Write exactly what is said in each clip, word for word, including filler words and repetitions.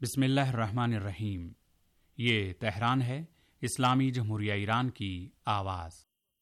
बिस्मिल्लाहिर्रहमानिर्रहीम। ये तेहरान है, इस्लामी जमहूरिया ईरान की आवाज़।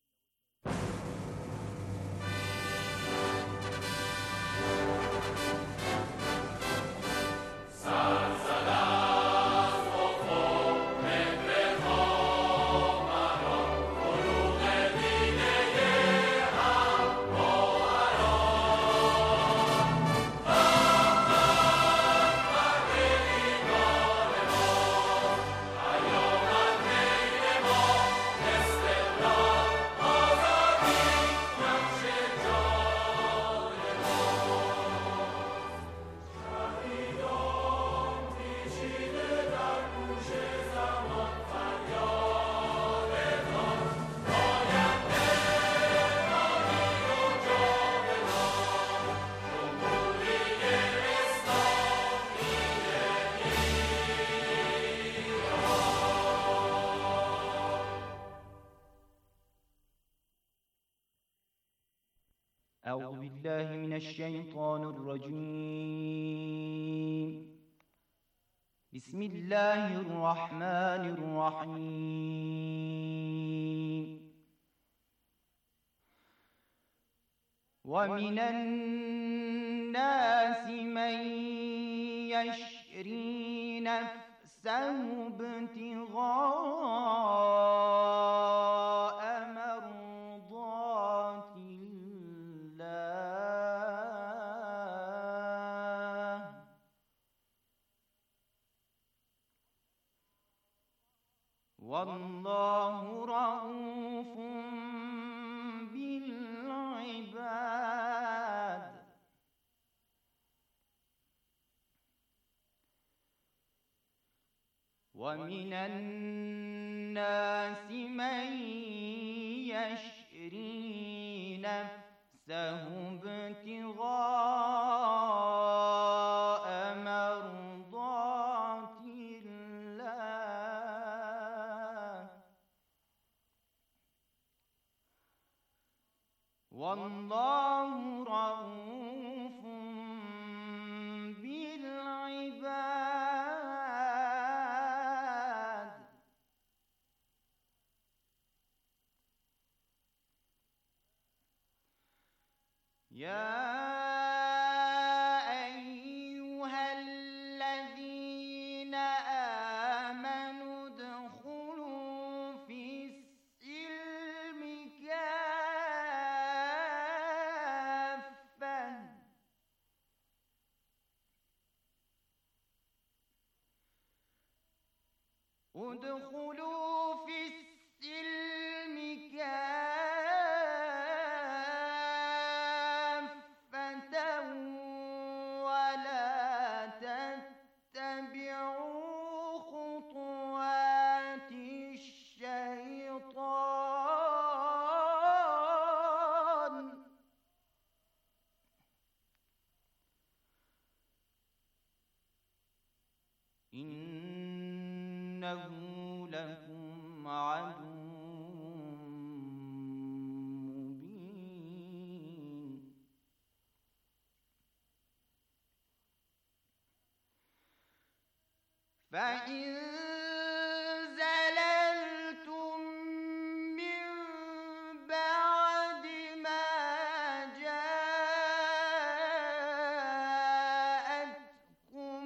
أعوذ بالله من الشيطان الرجيم. بسم الله الرحمن الرحيم. ومن الناس من يشري نفسه ابتغاء مرضات الله والله رؤوف بالعباد. ومن الناس من يشري نفسه ابتغاء مرضات الله والله رؤوف بالعباد. يا أيها الذين آمنوا ادخلوا في السلم كافة ادخلوا في السلم كافة ولا تتبعوا خطوات الشيطان إنه لكم عدو مبين. فإن زللتم من بعد ما جاءتكم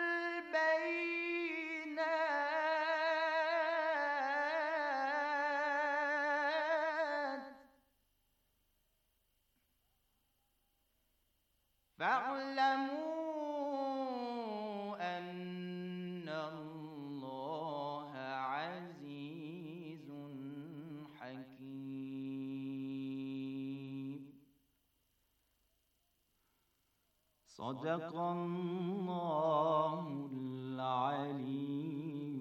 البينات فاعلموا أن الله عزيز حكيم. صدق الله العلي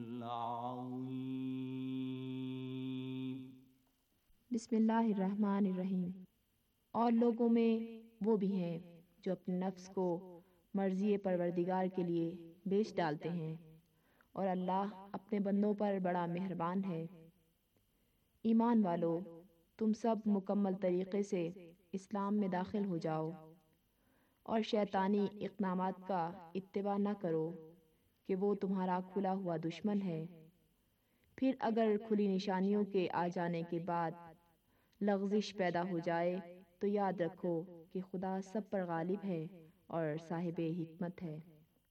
العظيم. बिस्मिल्लाहिर्रहमानिर्रहीम। और लोगों में वो भी हैं जो अपने नफ्स को मर्ज़ी परवरदिगार के लिए बेच डालते हैं, और अल्लाह अपने बंदों पर बड़ा मेहरबान है। ईमान वालों, तुम सब मुकम्मल तरीक़े से इस्लाम में दाखिल हो जाओ और शैतानी इक़दामात का इत्तिबा न करो, کہ وہ تمہارا کھلا ہوا دشمن ہے۔ پھر اگر کھلی نشانیوں کے آ جانے کے بعد لغزش پیدا ہو جائے تو یاد رکھو کہ خدا سب پر غالب ہے اور صاحب حکمت ہے۔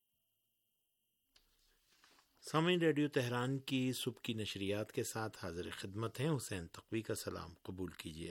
سامعین، ریڈیو تہران کی صبح کی نشریات کے ساتھ حاضر خدمت ہیں حسین تقوی کا سلام قبول کیجیے۔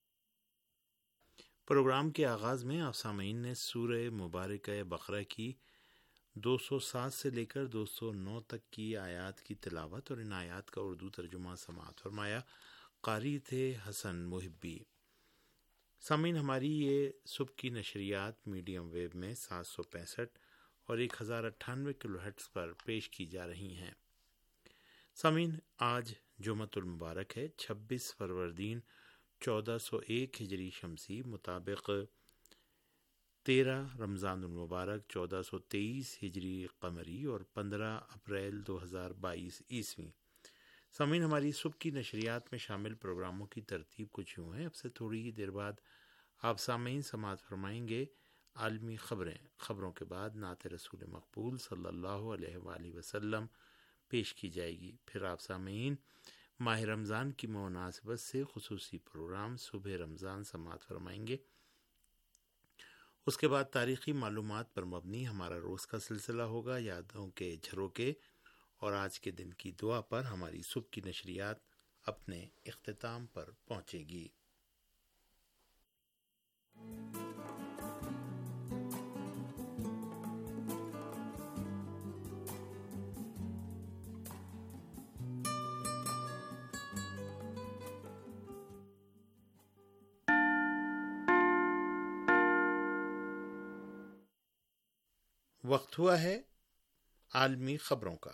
پروگرام کے آغاز میں آپ سامعین نے سورہ مبارکہ بقرہ کی دو سو سات سے لے کر دو سو نو تک کی آیات کی تلاوت اور ان آیات کا اردو ترجمہ سماعت فرمایا۔ قاری تھے حسن محبی۔ سامعین، ہماری یہ صبح کی نشریات میڈیم ویو میں سات سو پینسٹھ اور ایک ہزار اٹھانوے کلو ہرٹز پر پیش کی جا رہی ہیں۔ سامعین، آج جمعۃ المبارک ہے، چھبیس فروردین چودہ سو ایک ہجری شمسی مطابق تیرہ رمضان المبارک چودہ سو تیئیس ہجری قمری اور پندرہ اپریل دو ہزار بائیس عیسوی۔ سامعین، ہماری صبح کی نشریات میں شامل پروگراموں کی ترتیب کچھ یوں ہے۔ اب سے تھوڑی ہی دیر بعد آپ سامعین سماعت فرمائیں گے عالمی خبریں۔ خبروں کے بعد نعت رسول مقبول صلی اللہ علیہ وآلہ وسلم پیش کی جائے گی۔ پھر آپ سامعین ماہ رمضان کی مناسبت سے خصوصی پروگرام صبح رمضان سماعت فرمائیں گے۔ اس کے بعد تاریخی معلومات پر مبنی ہمارا روز کا سلسلہ ہوگا، یادوں کے جھروکے، اور آج کے دن کی دعا پر ہماری صبح کی نشریات اپنے اختتام پر پہنچے گی۔ وقت ہوا ہے عالمی خبروں کا۔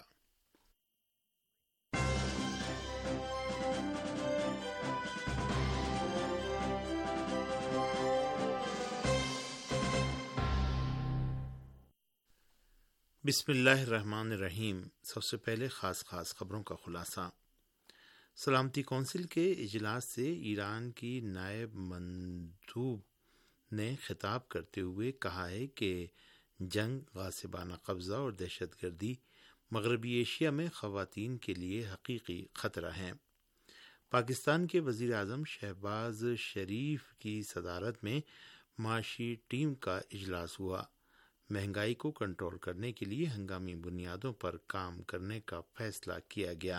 بسم اللہ الرحمن الرحیم۔ سب سے پہلے خاص خاص خبروں کا خلاصہ۔ سلامتی کونسل کے اجلاس سے ایران کی نائب مندوب نے خطاب کرتے ہوئے کہا ہے کہ جنگ، غاصبانہ قبضہ اور دہشت گردی مغربی ایشیا میں خواتین کے لیے حقیقی خطرہ ہیں۔ پاکستان کے وزیر اعظم شہباز شریف کی صدارت میں معاشی ٹیم کا اجلاس ہوا۔ مہنگائی کو کنٹرول کرنے کے لیے ہنگامی بنیادوں پر کام کرنے کا فیصلہ کیا گیا۔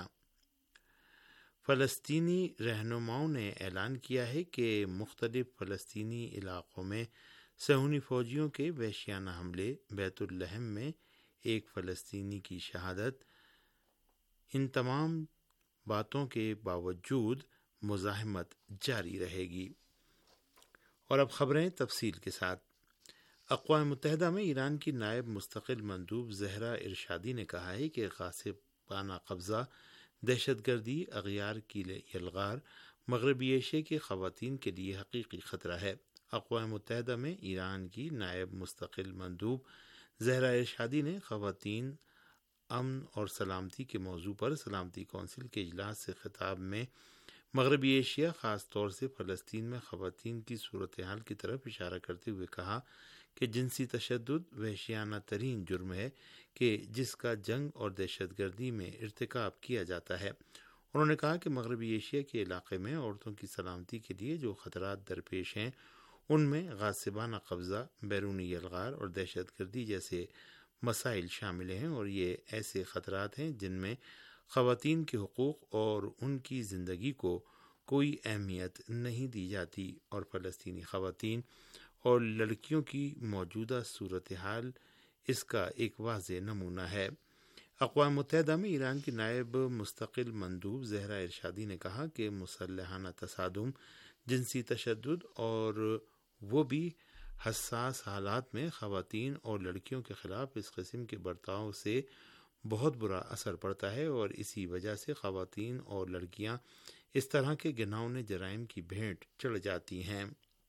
فلسطینی رہنماؤں نے اعلان کیا ہے کہ مختلف فلسطینی علاقوں میں صہیونی فوجیوں کے وحشیانہ حملے، بیت اللحم میں ایک فلسطینی کی شہادت، ان تمام باتوں کے باوجود مزاحمت جاری رہے گی۔ اور اب خبریں تفصیل کے ساتھ۔ اقوام متحدہ میں ایران کی نائب مستقل مندوب زہرا ارشادی نے کہا ہے کہ غاصبانہ قبضہ، دہشت گردی، اغیار کی یلغار مغربی ایشیا کی خواتین کے لیے حقیقی خطرہ ہے۔ اقوام متحدہ میں ایران کی نائب مستقل مندوب زہرا ارشادی نے خواتین، امن اور سلامتی کے موضوع پر سلامتی کونسل کے اجلاس سے خطاب میں مغربی ایشیا، خاص طور سے فلسطین میں خواتین کی صورتحال کی طرف اشارہ کرتے ہوئے کہا کہ جنسی تشدد وحشیانہ ترین جرم ہے کہ جس کا جنگ اور دہشت گردی میں ارتکاب کیا جاتا ہے۔ انہوں نے کہا کہ مغربی ایشیا کے علاقے میں عورتوں کی سلامتی کے لیے جو خطرات درپیش ہیں ان میں غاصبانہ قبضہ، بیرونی یلغار اور دہشت گردی جیسے مسائل شامل ہیں، اور یہ ایسے خطرات ہیں جن میں خواتین کے حقوق اور ان کی زندگی کو کوئی اہمیت نہیں دی جاتی، اور فلسطینی خواتین اور لڑکیوں کی موجودہ صورتحال اس کا ایک واضح نمونہ ہے۔ اقوام متحدہ میں ایران کی نائب مستقل مندوب زہرا ارشادی نے کہا کہ مسلحانہ تصادم، جنسی تشدد اور وہ بھی حساس حالات میں خواتین اور لڑکیوں کے خلاف اس قسم کے برتاؤ سے بہت برا اثر پڑتا ہے، اور اسی وجہ سے خواتین اور لڑکیاں اس طرح کے گھناؤنے جرائم کی بھیٹ چڑھ جاتی ہیں۔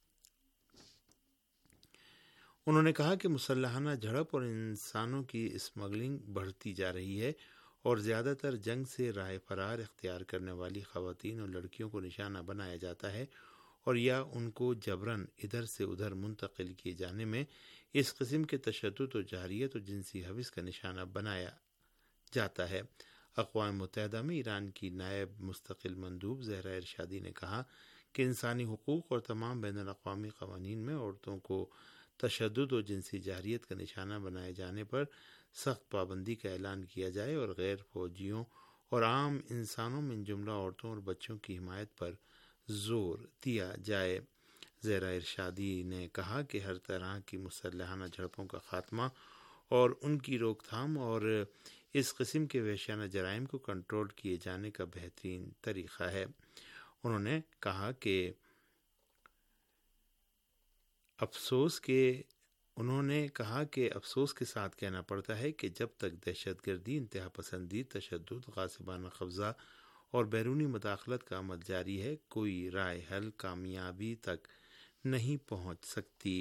انہوں نے کہا کہ مسلحانہ جھڑپ اور انسانوں کی اسمگلنگ بڑھتی جا رہی ہے، اور زیادہ تر جنگ سے راہ فرار اختیار کرنے والی خواتین اور لڑکیوں کو نشانہ بنایا جاتا ہے، اور یا ان کو جبراً ادھر سے ادھر منتقل کیے جانے میں اس قسم کے تشدد و جہریت اور جنسی حوث کا نشانہ بنایا جاتا ہے۔ اقوام متحدہ میں ایران کی نائب مستقل مندوب زہرا ارشادی نے کہا کہ انسانی حقوق اور تمام بین الاقوامی قوانین میں عورتوں کو تشدد اور جنسی جارحیت کا نشانہ بنائے جانے پر سخت پابندی کا اعلان کیا جائے اور غیر فوجیوں اور عام انسانوں من جملہ عورتوں اور بچوں کی حمایت پر زور دیا جائے۔ زہرا ارشادی نے کہا کہ ہر طرح کی مسلحانہ جھڑپوں کا خاتمہ اور ان کی روک تھام اور اس قسم کے وحشیانہ جرائم کو کنٹرول کیے جانے کا بہترین طریقہ ہے۔ انہوں نے کہا کہ افسوس کے انہوں نے کہا کہ افسوس کے ساتھ کہنا پڑتا ہے کہ جب تک دہشت گردی، انتہا پسندی، تشدد، غاصبانہ قبضہ اور بیرونی مداخلت کا عمل جاری ہے، کوئی رائے حل کامیابی تک نہیں پہنچ سکتی۔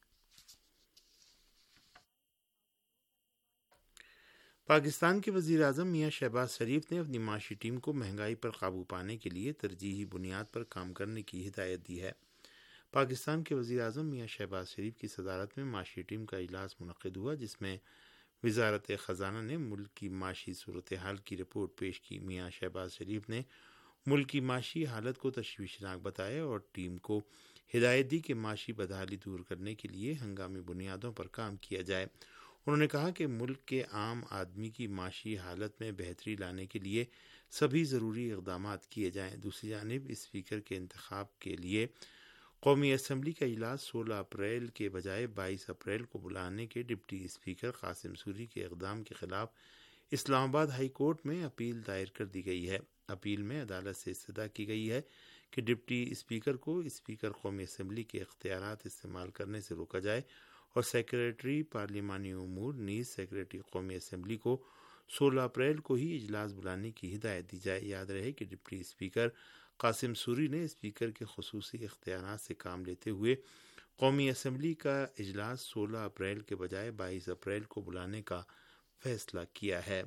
پاکستان کے وزیر اعظم میاں شہباز شریف نے اپنی معاشی ٹیم کو مہنگائی پر قابو پانے کے لیے ترجیحی بنیاد پر کام کرنے کی ہدایت دی ہے۔ پاکستان کے وزیر اعظم میاں شہباز شریف کی صدارت میں معاشی ٹیم کا اجلاس منعقد ہوا، جس میں وزارت خزانہ نے ملک کی معاشی صورتحال کی رپورٹ پیش کی۔ میاں شہباز شریف نے ملک کی معاشی حالت کو تشویشناک بتایا اور ٹیم کو ہدایت دی کہ معاشی بدحالی دور کرنے کے لیے ہنگامی بنیادوں پر کام کیا جائے۔ انہوں نے کہا کہ ملک کے عام آدمی کی معاشی حالت میں بہتری لانے کے لیے سبھی ضروری اقدامات کیے جائیں۔ دوسری جانب اسپیکر کے انتخاب کے لیے قومی اسمبلی کا اجلاس سولہ اپریل کے بجائے بائیس اپریل کو بلانے کے ڈپٹی اسپیکر قاسم سوری کے اقدام کے خلاف اسلام آباد ہائی کورٹ میں اپیل دائر کر دی گئی ہے۔ اپیل میں عدالت سے استدعا کی گئی ہے کہ ڈپٹی اسپیکر کو اسپیکر قومی اسمبلی کے اختیارات استعمال کرنے سے روکا جائے اور سیکریٹری پارلیمانی امور نیز سیکریٹری قومی اسمبلی کو سولہ اپریل کو ہی اجلاس بلانے کی ہدایت دی جائے۔ یاد رہے کہ ڈپٹی اسپیکر قاسم سوری نے اسپیکر کے خصوصی اختیارات سے کام لیتے ہوئے قومی اسمبلی کا اجلاس سولہ اپریل کے بجائے بائیس اپریل کو بلانے کا فیصلہ کیا ہے۔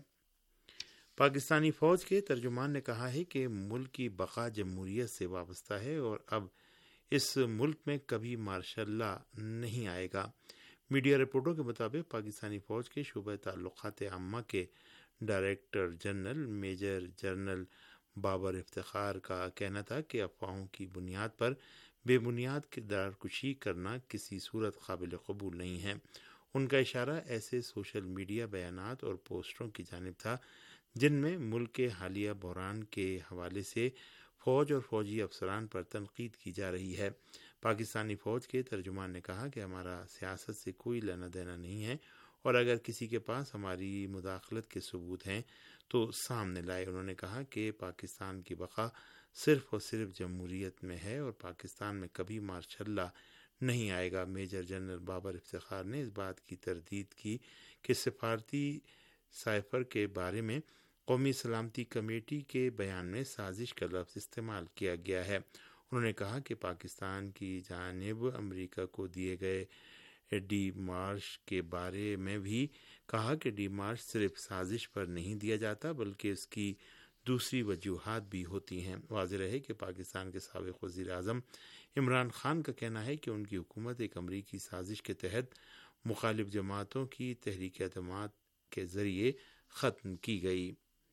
پاکستانی فوج کے ترجمان نے کہا ہے کہ ملک کی بقا جمہوریت سے وابستہ ہے اور اب اس ملک میں کبھی مارشل لا نہیں آئے گا۔ میڈیا رپورٹوں کے مطابق پاکستانی فوج کے شعبہ تعلقات عامہ کے director general major general Babar Iftikhar کا کہنا تھا کہ افواہوں کی بنیاد پر بے بنیاد کردار کشی کرنا کسی صورت قابل قبول نہیں ہے۔ ان کا اشارہ ایسے سوشل میڈیا بیانات اور پوسٹروں کی جانب تھا جن میں ملک کے حالیہ بحران کے حوالے سے فوج اور فوجی افسران پر تنقید کی جا رہی ہے۔ پاکستانی فوج کے ترجمان نے کہا کہ ہمارا سیاست سے کوئی لینا دینا نہیں ہے اور اگر کسی کے پاس ہماری مداخلت کے ثبوت ہیں تو سامنے لائے۔ انہوں نے کہا کہ پاکستان کی بقا صرف اور صرف جمہوریت میں ہے اور پاکستان میں کبھی مارشل لا نہیں آئے گا۔ میجر جنرل بابر افتخار نے اس بات کی تردید کی کہ سفارتی سائفر کے بارے میں قومی سلامتی کمیٹی کے بیان میں سازش کا لفظ استعمال کیا گیا ہے۔ انہوں نے کہا کہ پاکستان کی جانب امریکہ کو دیے گئے ڈی مارش کے بارے میں بھی کہا کہ ڈی مارش صرف سازش پر نہیں دیا جاتا بلکہ اس کی دوسری وجوہات بھی ہوتی ہیں۔ واضح رہے کہ پاکستان کے سابق وزیر اعظم عمران خان کا کہنا ہے کہ ان کی حکومت ایک امریکی سازش کے تحت مخالف جماعتوں کی تحریک اعتماد کے ذریعے ختم کی گئی۔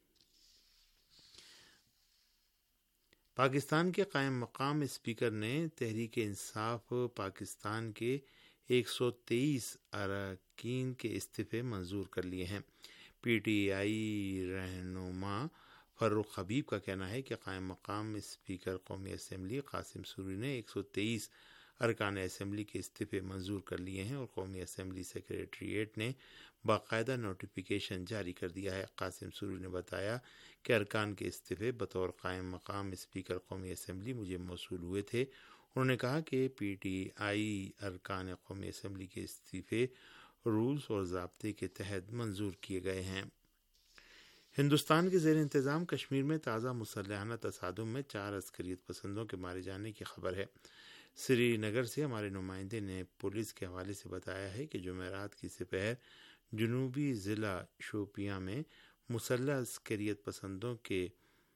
پاکستان کے قائم مقام اسپیکر نے تحریک انصاف پاکستان کے ایک سو تیئیس اراکین کے استعفے منظور کر لیے ہیں۔ پی ٹی آئی رہنما فاروق حبیب کا کہنا ہے کہ قائم مقام اسپیکر قومی اسمبلی قاسم سوری نے ایک سو تیئیس ارکان اسمبلی کے استعفے منظور کر لیے ہیں اور قومی اسمبلی سیکریٹریٹ نے باقاعدہ نوٹیفیکیشن جاری کر دیا ہے۔ قاسم سوری نے بتایا کہ ارکان کے استعفے بطور قائم مقام اسپیکر قومی اسمبلی مجھے موصول ہوئے تھے۔ انہوں نے کہا کہ پی ٹی آئی ارکان قومی اسمبلی کے استعفے رولز اور ضابطے کے تحت منظور کیے گئے ہیں۔ ہندوستان کے زیر انتظام کشمیر میں تازہ مسلحانہ تصادم میں چار عسکریت پسندوں کے مارے جانے کی خبر ہے۔ سری نگر سے ہمارے نمائندے نے پولیس کے حوالے سے بتایا ہے کہ جمعرات کی سپہر جنوبی ضلع شوپیاں میں مسلح عسکریت پسندوں کے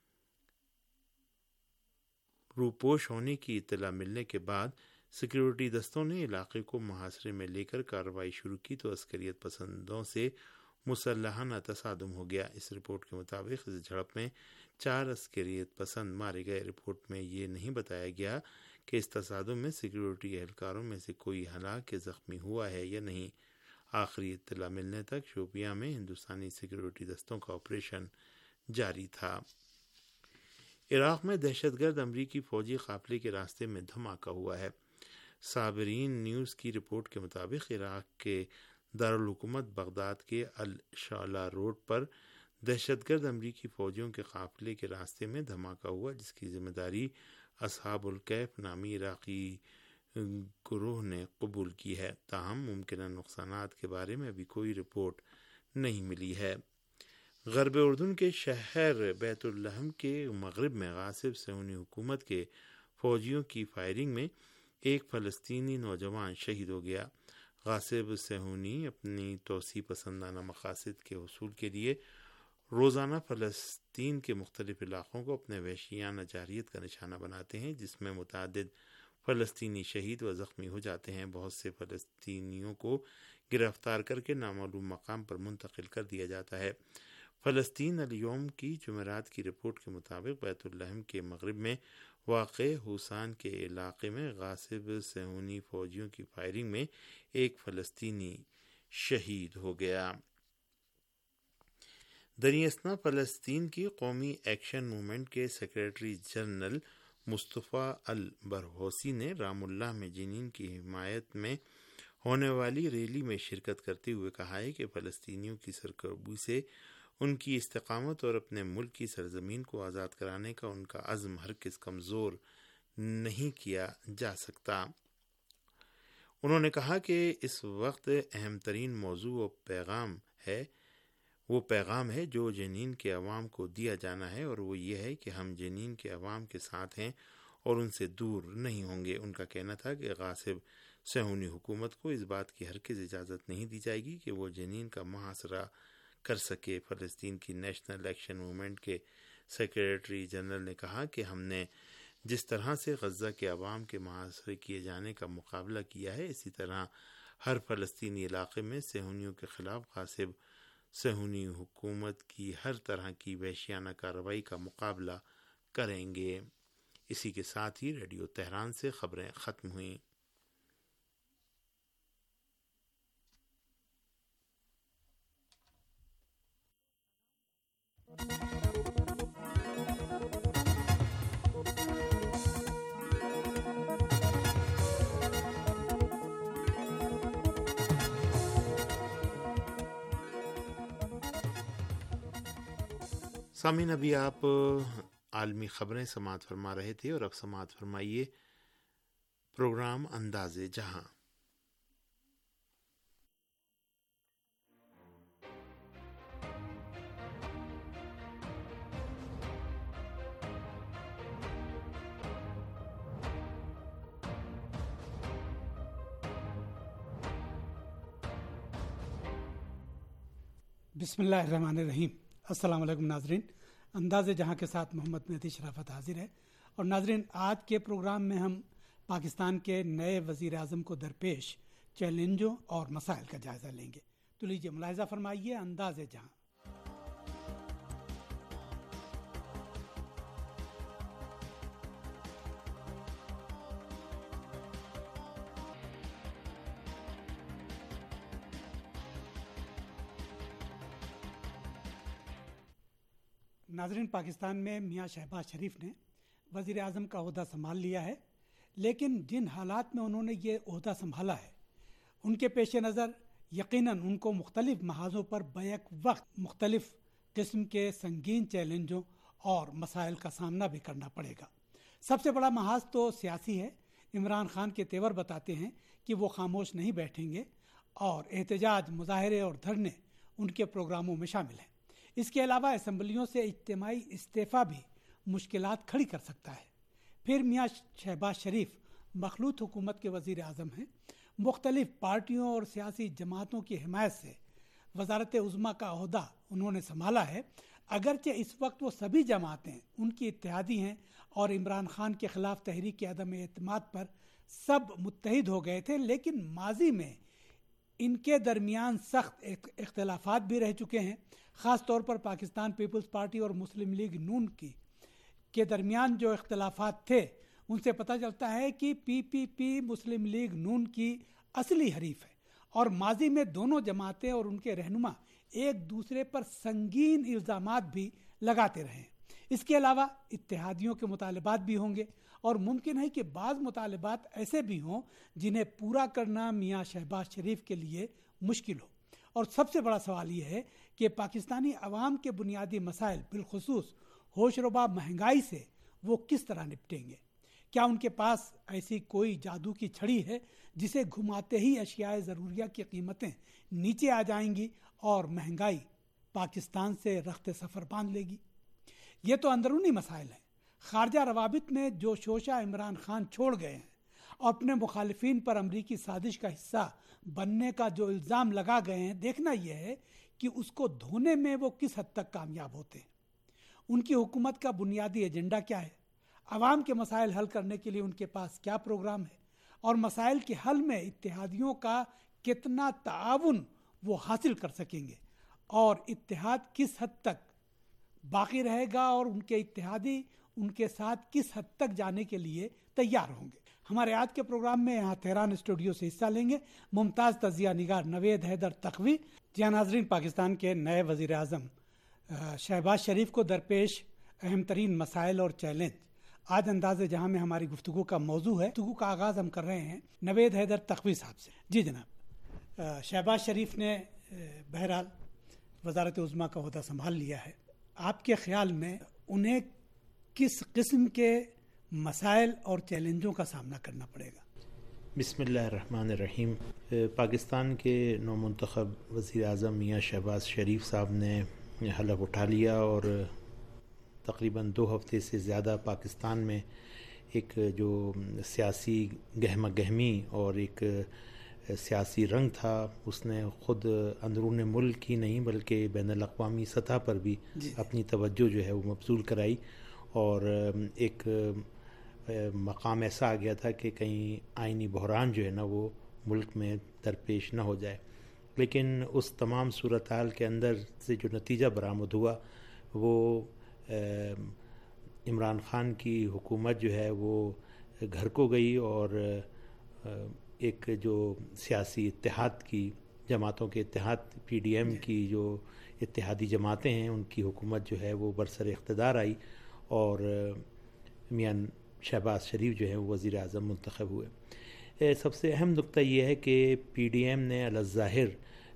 روپوش ہونے کی اطلاع ملنے کے بعد سیکیورٹی دستوں نے علاقے کو محاصرے میں لے کر کارروائی شروع کی تو عسکریت پسندوں سے مسلحانہ تصادم ہو گیا۔ اس رپورٹ کے مطابق اس جھڑپ میں چار عسکریت پسند مارے گئے۔ رپورٹ میں یہ نہیں بتایا گیا کہ اس تصادم میں سیکیورٹی اہلکاروں میں سے کوئی ہلاک یا زخمی ہوا ہے یا نہیں۔ آخری اطلاع ملنے تک شوپیاں میں ہندوستانی سیکیورٹی دستوں کا آپریشن جاری تھا۔ عراق میں دہشت گرد امریکی فوجی قافلے کے راستے میں دھماکہ ہوا ہے۔ صابرین نیوز کی رپورٹ کے مطابق عراق کے دارالحکومت بغداد کے الشعلہ روڈ پر دہشت گرد امریکی فوجیوں کے قافلے کے راستے میں دھماکہ ہوا، جس کی ذمہ داری اصحاب الکہف نامی عراقی گروہ نے قبول کی ہے۔ تاہم ممکنہ نقصانات کے بارے میں ابھی کوئی رپورٹ نہیں ملی ہے۔ غرب اردن کے شہر بیت اللحم کے مغرب میں غاصب صہیونی حکومت کے فوجیوں کی فائرنگ میں ایک فلسطینی نوجوان شہید ہو گیا۔ غاصب صہیونی اپنی توسیع پسندانہ مقاصد کے حصول کے لیے روزانہ فلسطین کے مختلف علاقوں کو اپنے وحشیانہ جارحیت کا نشانہ بناتے ہیں، جس میں متعدد فلسطینی شہید و زخمی ہو جاتے ہیں۔ بہت سے فلسطینیوں کو گرفتار کر کے نامعلوم مقام پر منتقل کر دیا جاتا ہے۔ فلسطین الیوم کی جمعرات کی رپورٹ کے مطابق بیت اللحم کے مغرب میں واقع حوسان کے علاقے میں غاصب صہیونی فوجیوں کی فائرنگ میں ایک فلسطینی شہید ہو گیا۔ دریں فلسطین کی قومی ایکشن موومنٹ کے سیکریٹری جنرل مصطفیٰ البرغوثی نے رام اللہ میں جنین کی حمایت میں ہونے والی ریلی میں شرکت کرتے ہوئے کہا ہے کہ فلسطینیوں کی سرکوبی سے ان کی استقامت اور اپنے ملک کی سرزمین کو آزاد کرانے کا ان کا عزم ہرگز کمزور نہیں کیا جا سکتا۔ انہوں نے کہا کہ اس وقت اہم ترین موضوع و پیغام ہے وہ پیغام ہے جو جنین کے عوام کو دیا جانا ہے، اور وہ یہ ہے کہ ہم جنین کے عوام کے ساتھ ہیں اور ان سے دور نہیں ہوں گے۔ ان کا کہنا تھا کہ غاصب صہیونی حکومت کو اس بات کی ہرگز اجازت نہیں دی جائے گی کہ وہ جنین کا محاصرہ کر سکے۔ فلسطین کی نیشنل ایکشن موومنٹ کے سیکریٹری جنرل نے کہا کہ ہم نے جس طرح سے غزہ کے عوام کے محاصرے کیے جانے کا مقابلہ کیا ہے، اسی طرح ہر فلسطینی علاقے میں صہیونیوں کے خلاف غاصب صہیونی حکومت کی ہر طرح کی وحشیانہ کارروائی کا مقابلہ کریں گے۔ اسی کے ساتھ ہی ریڈیو تہران سے خبریں ختم ہوئیں۔ سامعین، ابھی آپ عالمی خبریں سماعت فرما رہے تھے اور اب سماعت فرمائیے پروگرام انداز جہاں۔ بسم اللہ الرحمن الرحیم۔ السلام علیکم ناظرین، انداز جہاں کے ساتھ محمد مہدی شرافت حاضر ہے۔ اور ناظرین، آج کے پروگرام میں ہم پاکستان کے نئے وزیر اعظم کو درپیش چیلنجوں اور مسائل کا جائزہ لیں گے۔ تو لیجیے ملاحظہ فرمائیے انداز جہاں۔ ناظرین، پاکستان میں میاں شہباز شریف نے وزیر اعظم کا عہدہ سنبھال لیا ہے، لیکن جن حالات میں انہوں نے یہ عہدہ سنبھالا ہے ان کے پیش نظر یقیناً ان کو مختلف محاذوں پر بیک وقت مختلف قسم کے سنگین چیلنجوں اور مسائل کا سامنا بھی کرنا پڑے گا۔ سب سے بڑا محاذ تو سیاسی ہے۔ عمران خان کے تیور بتاتے ہیں کہ وہ خاموش نہیں بیٹھیں گے اور احتجاج، مظاہرے اور دھرنے ان کے پروگراموں میں شامل ہیں۔ اس کے علاوہ اسمبلیوں سے اجتماعی استعفیٰ بھی مشکلات کھڑی کر سکتا ہے۔ پھر میاں شہباز شریف مخلوط حکومت کے وزیر اعظم ہیں۔ مختلف پارٹیوں اور سیاسی جماعتوں کی حمایت سے وزارت عظمیٰ کا عہدہ انہوں نے سنبھالا ہے۔ اگرچہ اس وقت وہ سبھی جماعتیں ان کی اتحادی ہیں اور عمران خان کے خلاف تحریک عدم اعتماد پر سب متحد ہو گئے تھے، لیکن ماضی میں ان کے درمیان سخت اختلافات بھی رہ چکے ہیں، خاص طور پر پاکستان پیپلز پارٹی اور مسلم لیگ نون کی کے درمیان جو اختلافات تھے ان سے پتہ چلتا ہے کہ پی پی پی مسلم لیگ نون کی اصلی حریف ہے، اور ماضی میں دونوں جماعتیں اور ان کے رہنما ایک دوسرے پر سنگین الزامات بھی لگاتے رہے ہیں۔ اس کے علاوہ اتحادیوں کے مطالبات بھی ہوں گے، اور ممکن ہے کہ بعض مطالبات ایسے بھی ہوں جنہیں پورا کرنا میاں شہباز شریف کے لیے مشکل ہو۔ اور سب سے بڑا سوال یہ ہے کہ پاکستانی عوام کے بنیادی مسائل بالخصوص ہوش ربا مہنگائی سے وہ کس طرح نپٹیں گے؟ کیا ان کے پاس ایسی کوئی جادو کی چھڑی ہے جسے گھماتے ہی اشیاء ضروریہ کی قیمتیں نیچے آ جائیں گی اور مہنگائی پاکستان سے رخت سفر باندھ لے گی؟ یہ تو اندرونی مسائل ہیں۔ خارجہ روابط میں جو شوشہ عمران خان چھوڑ گئے ہیں اور اپنے مخالفین پر امریکی سازش کا حصہ بننے کا جو الزام لگا گئے ہیں، دیکھنا یہ ہے کہ اس کو دھونے میں وہ کس حد تک کامیاب ہوتے ہیں۔ ان کی حکومت کا بنیادی ایجنڈا کیا ہے؟ عوام کے مسائل حل کرنے کے لیے ان کے پاس کیا پروگرام ہے؟ اور مسائل کے حل میں اتحادیوں کا کتنا تعاون وہ حاصل کر سکیں گے، اور اتحاد کس حد تک باقی رہے گا، اور ان کے اتحادی ان کے ساتھ کس حد تک جانے کے لیے تیار ہوں گے؟ ہمارے آج کے پروگرام میں یہاں تہران اسٹوڈیو سے حصہ لیں گے ممتاز تجزیہ نگار نوید حیدر تقوی۔ جی ناظرین، پاکستان کے نئے وزیر اعظم شہباز شریف کو درپیش اہم ترین مسائل اور چیلنج، آج انداز جہاں میں ہماری گفتگو کا موضوع ہے۔ گفتگو کا آغاز ہم کر رہے ہیں نوید حیدر تقوی صاحب سے۔ جی جناب، شہباز شریف نے بہرحال وزارت عظمیٰ کا عہدہ سنبھال لیا ہے، آپ کے خیال میں انہیں کس قسم کے مسائل اور چیلنجوں کا سامنا کرنا پڑے گا؟ بسم اللہ الرحمن الرحیم۔ پاکستان کے نو منتخب وزیر اعظم میاں شہباز شریف صاحب نے حلف اٹھا لیا، اور تقریباً دو ہفتے سے زیادہ پاکستان میں ایک جو سیاسی گہمہ گہمی اور ایک سیاسی رنگ تھا، اس نے خود اندرون ملک ہی نہیں بلکہ بین الاقوامی سطح پر بھی جی اپنی توجہ جو ہے وہ مبذول کرائی، اور ایک مقام ایسا آ گیا تھا کہ کہیں آئینی بحران جو ہے نا وہ ملک میں درپیش نہ ہو جائے۔ لیکن اس تمام صورتحال کے اندر سے جو نتیجہ برآمد ہوا وہ عمران خان کی حکومت جو ہے وہ گھر کو گئی، اور ایک جو سیاسی اتحاد کی جماعتوں کے اتحاد پی ڈی ایم کی جو اتحادی جماعتیں ہیں ان کی حکومت جو ہے وہ برسر اقتدار آئی، اور میاں شہباز شریف جو ہے وہ وزیر اعظم منتخب ہوئے۔ سب سے اہم نقطہ یہ ہے کہ پی ڈی ایم نے علی الظاہر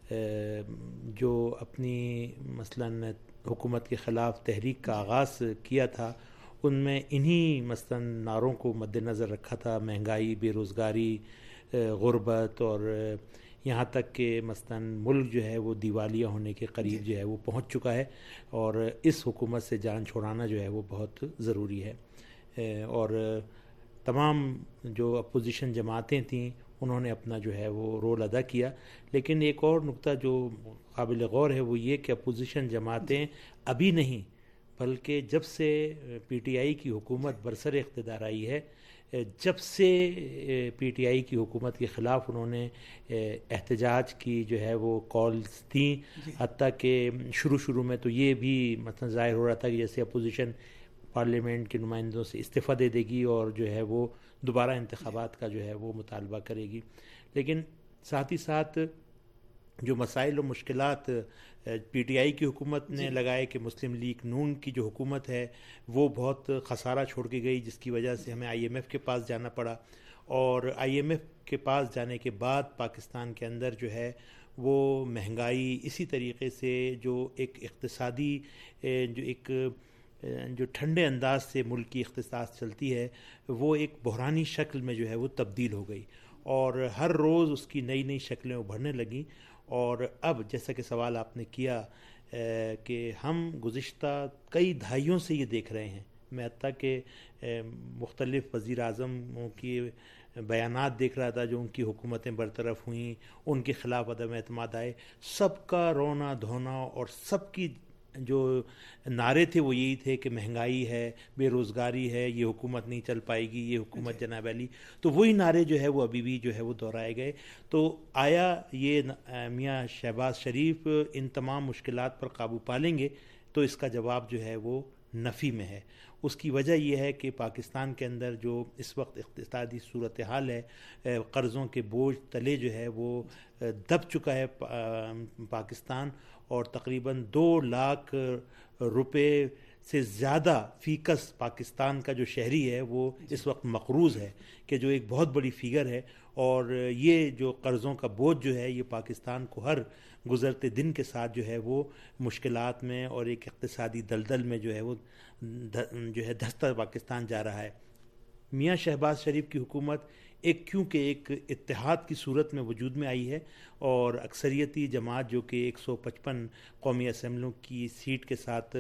جو اپنی مثلاً حکومت کے خلاف تحریک کا آغاز کیا تھا، ان میں انہی مثلاً نعروں کو مد نظر رکھا تھا، مہنگائی، بے روزگاری، غربت، اور یہاں تک کہ مثلاً ملک جو ہے وہ دیوالیہ ہونے کے قریب جو ہے وہ پہنچ چکا ہے، اور اس حکومت سے جان چھڑانا جو ہے وہ بہت ضروری ہے۔ اور تمام جو اپوزیشن جماعتیں تھیں انہوں نے اپنا جو ہے وہ رول ادا کیا۔ لیکن ایک اور نقطہ جو قابل غور ہے وہ یہ کہ اپوزیشن جماعتیں ابھی نہیں بلکہ جب سے پی ٹی آئی کی حکومت برسر اقتدار آئی ہے، جب سے پی ٹی آئی کی حکومت کے خلاف انہوں نے احتجاج کی جو ہے وہ کالز تھیں، حتیٰ کہ شروع شروع میں تو یہ بھی مثلا ظاہر ہو رہا تھا کہ جیسے اپوزیشن پارلیمنٹ کے نمائندوں سے استعفیٰ دے دے گی اور جو ہے وہ دوبارہ انتخابات کا جو ہے وہ مطالبہ کرے گی۔ لیکن ساتھ ہی ساتھ جو مسائل و مشکلات پی ٹی آئی کی حکومت نے لگائے کہ مسلم لیگ نون کی جو حکومت ہے وہ بہت خسارہ چھوڑ کے گئی، جس کی وجہ سے ہمیں آئی ایم ایف کے پاس جانا پڑا، اور آئی ایم ایف کے پاس جانے کے بعد پاکستان کے اندر جو ہے وہ مہنگائی، اسی طریقے سے جو ایک اقتصادی جو ایک جو ٹھنڈے انداز سے ملک کی اقتصاد چلتی ہے وہ ایک بحرانی شکل میں جو ہے وہ تبدیل ہو گئی، اور ہر روز اس کی نئی نئی شکلیں ابھرنے لگیں۔ اور اب جیسا کہ سوال آپ نے کیا کہ ہم گزشتہ کئی دہائیوں سے یہ دیکھ رہے ہیں، میں حتیٰ کہ مختلف وزیر اعظموں کی بیانات دیکھ رہا تھا جو ان کی حکومتیں برطرف ہوئیں، ان کے خلاف عدم اعتماد آئے، سب کا رونا دھونا اور سب کی جو نعرے تھے وہ یہی تھے کہ مہنگائی ہے، بے روزگاری ہے، یہ حکومت نہیں چل پائے گی، یہ حکومت جناب علی، تو وہی نعرے جو ہے وہ ابھی بھی جو ہے وہ دہرائے گئے. تو آیا یہ میاں شہباز شریف ان تمام مشکلات پر قابو پا لیں گے؟ تو اس کا جواب جو ہے وہ نفی میں ہے. اس کی وجہ یہ ہے کہ پاکستان کے اندر جو اس وقت اقتصادی صورتحال ہے، قرضوں کے بوجھ تلے جو ہے وہ دب چکا ہے پاکستان، اور تقریباً دو لاکھ روپے سے زیادہ فیکس پاکستان کا جو شہری ہے وہ اس وقت مقروض ہے، کہ جو ایک بہت بڑی فگر ہے. اور یہ جو قرضوں کا بوجھ جو ہے یہ پاکستان کو ہر گزرتے دن کے ساتھ جو ہے وہ مشکلات میں اور ایک اقتصادی دلدل میں جو ہے وہ جو ہے دھستا پاکستان جا رہا ہے. میاں شہباز شریف کی حکومت ایک کیونکہ ایک اتحاد کی صورت میں وجود میں آئی ہے، اور اکثریتی جماعت جو کہ ایک سو پچپن قومی اسمبلیوں کی سیٹ کے ساتھ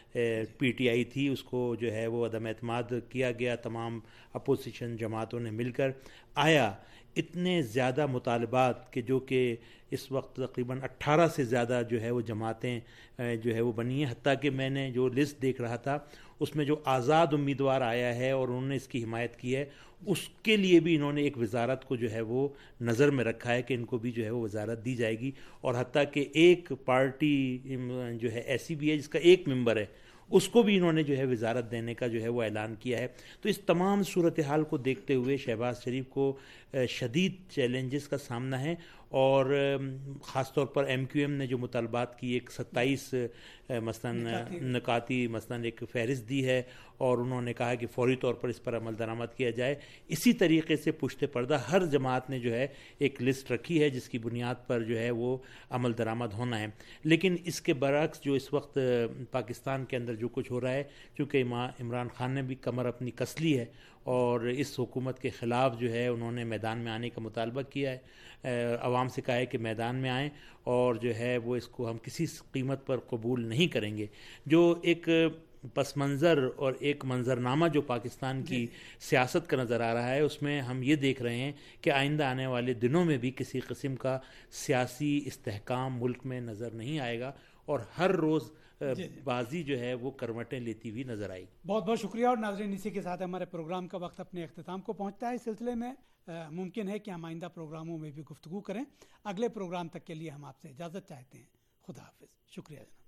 پی ٹی آئی تھی، اس کو جو ہے وہ عدم اعتماد کیا گیا تمام اپوزیشن جماعتوں نے مل کر. آیا اتنے زیادہ مطالبات کہ جو کہ اس وقت تقریباً اٹھارہ سے زیادہ جو ہے وہ جماعتیں جو ہے وہ بنی ہیں، حتیٰ کہ میں نے جو لسٹ دیکھ رہا تھا اس میں جو آزاد امیدوار آیا ہے اور انہوں نے اس کی حمایت کی ہے، اس کے لیے بھی انہوں نے ایک وزارت کو جو ہے وہ نظر میں رکھا ہے کہ ان کو بھی جو ہے وہ وزارت دی جائے گی. اور حتیٰ کہ ایک پارٹی جو ہے ایسی بھی ہے جس کا ایک ممبر ہے، اس کو بھی انہوں نے جو ہے وزارت دینے کا جو ہے وہ اعلان کیا ہے. تو اس تمام صورتحال کو دیکھتے ہوئے شہباز شریف کو شدید چیلنجز کا سامنا ہے، اور خاص طور پر ایم کیو ایم نے جو مطالبات کی ایک ستائیس مثلاً نکاتی مثلاً ایک فہرست دی ہے، اور انہوں نے کہا کہ فوری طور پر اس پر عمل درآمد کیا جائے. اسی طریقے سے پشت پردہ ہر جماعت نے جو ہے ایک لسٹ رکھی ہے جس کی بنیاد پر جو ہے وہ عمل درآمد ہونا ہے. لیکن اس کے برعکس جو اس وقت پاکستان کے اندر جو کچھ ہو رہا ہے، چونکہ عمران خان نے بھی کمر اپنی کس لی ہے اور اس حکومت کے خلاف جو ہے انہوں نے میدان میں آنے کا مطالبہ کیا ہے، عوام سے کہا ہے کہ میدان میں آئیں، اور جو ہے وہ اس کو ہم کسی قیمت پر قبول نہیں کریں گے. جو ایک پس منظر اور ایک منظرنامہ جو پاکستان کی سیاست کا نظر آ رہا ہے، اس میں ہم یہ دیکھ رہے ہیں کہ آئندہ آنے والے دنوں میں بھی کسی قسم کا سیاسی استحکام ملک میں نظر نہیں آئے گا، اور ہر روز بازی جو ہے وہ کروٹیں لیتی ہوئی نظر آئی. بہت بہت شکریہ. اور ناظرین، اسی کے ساتھ ہمارے پروگرام کا وقت اپنے اختتام کو پہنچتا ہے. اس سلسلے میں ممکن ہے کہ ہم آئندہ پروگراموں میں بھی گفتگو کریں. اگلے پروگرام تک کے لیے ہم آپ سے اجازت چاہتے ہیں. خدا حافظ. شکریہ جناب.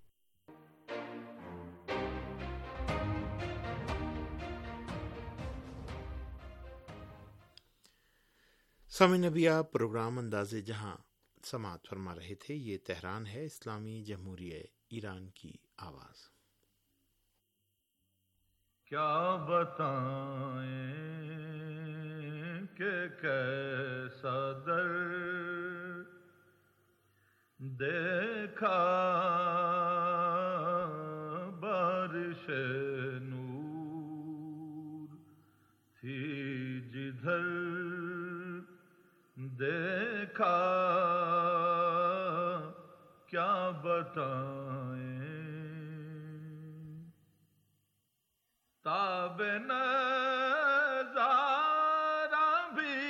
سامعین، ابھی آپ پروگرام انداز جہاں سماعت فرما رہے تھے. یہ تہران ہے، اسلامی جمہوریہ ایران کی آواز. کیا بتائیں کہ کیسا در دیکھا بارش نور تھی جدھر دیکھا، کیا بتائیں تاب نظارہ بھی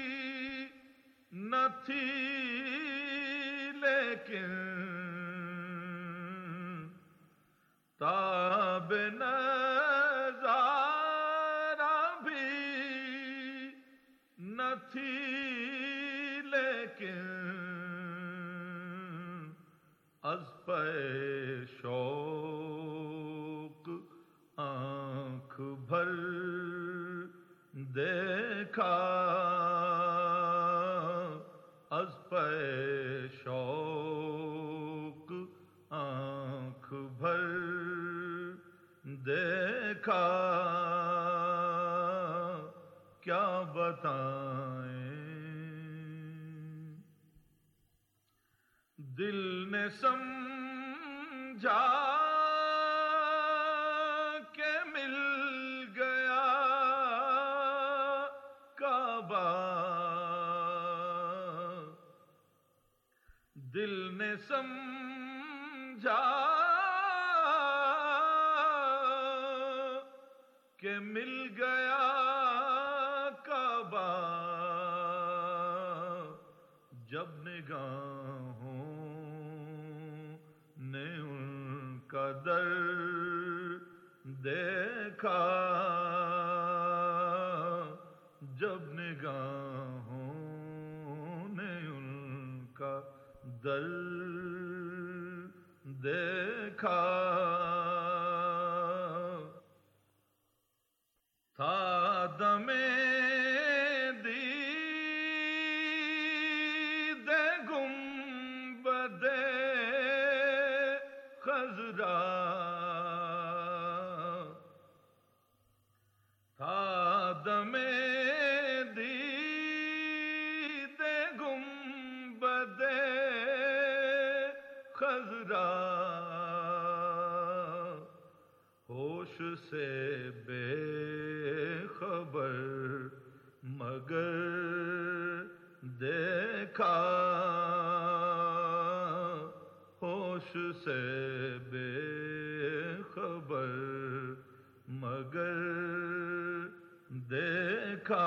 نہ تھی، لیکن تاب نظارہ بھی نہ تھی، لیکن از پہ شوق آنکھ بھر دیکھا، از پہ شوق آنکھ بھر دیکھا، کیا بتائیں دل نے سمجھا کہ مل گیا کعبہ، دل نے سمجھا کہ مل گیا کعبہ، جب نگاہوں نے ان کا در دیکھا جب نگاہوں نے ان کا در دیکھا تھا دم دید گنبد خضرا تھا دم دید گنبد خضرا ہوش سے بے خبر مگر دیکھا ہوش سے بے خبر مگر دیکھا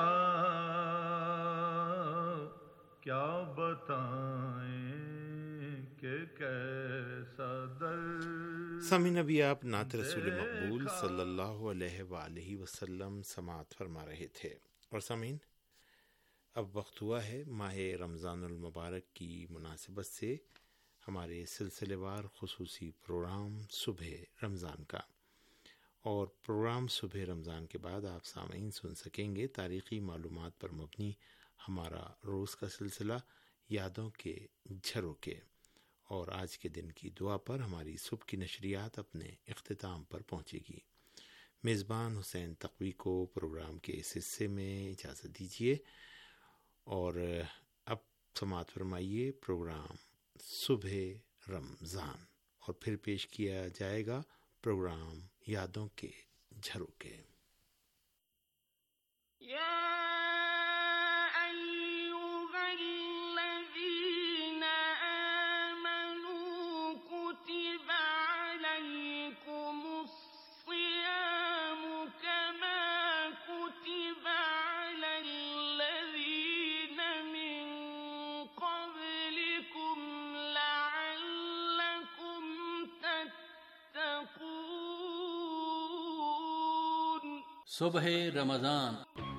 کیا بتائیں کہ کیسا در سامعین ابھی آپ نعت رسول مقبول صلی اللہ علیہ وآلہ وسلم سماعت فرما رہے تھے، اور سامعین اب وقت ہوا ہے ماہ رمضان المبارک کی مناسبت سے ہمارے سلسلے وار خصوصی پروگرام صبح رمضان کا، اور پروگرام صبح رمضان کے بعد آپ سامعین سن سکیں گے تاریخی معلومات پر مبنی ہمارا روز کا سلسلہ یادوں کے جھروکے، اور آج کے دن کی دعا پر ہماری صبح کی نشریات اپنے اختتام پر پہنچے گی۔ میزبان حسین تقوی کو پروگرام کے اس حصے میں اجازت دیجیے، اور اب سماعت فرمائیے پروگرام صبح رمضان، اور پھر پیش کیا جائے گا پروگرام یادوں کے جھروکے۔ صبح رمضان۔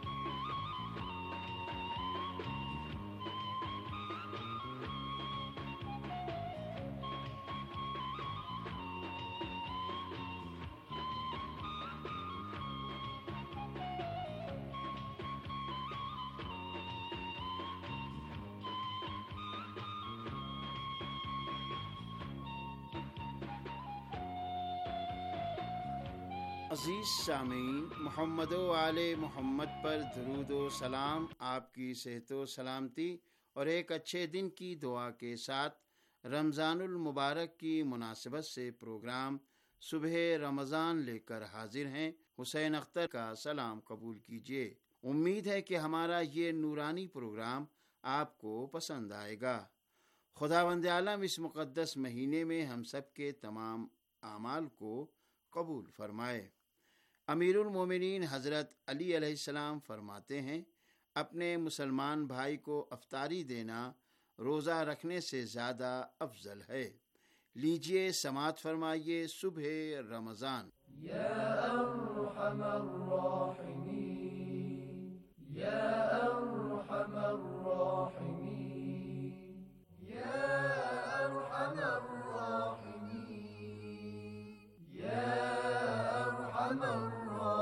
عزیز سامعین، محمد و آل محمد پر درود و سلام، آپ کی صحت و سلامتی اور ایک اچھے دن کی دعا کے ساتھ رمضان المبارک کی مناسبت سے پروگرام صبح رمضان لے کر حاضر ہیں۔ حسین اختر کا سلام قبول کیجیے۔ امید ہے کہ ہمارا یہ نورانی پروگرام آپ کو پسند آئے گا۔ خداوند عالم اس مقدس مہینے میں ہم سب کے تمام اعمال کو قبول فرمائے۔ امیر المومنین حضرت علی علیہ السلام فرماتے ہیں، اپنے مسلمان بھائی کو افطاری دینا روزہ رکھنے سے زیادہ افضل ہے۔ لیجئے سماعت فرمائیے صبح رمضان۔ یا ارحم الراحمین، یا ارحم الراحمین، یا ارحم الراحمین، یا ارحم الراحمین،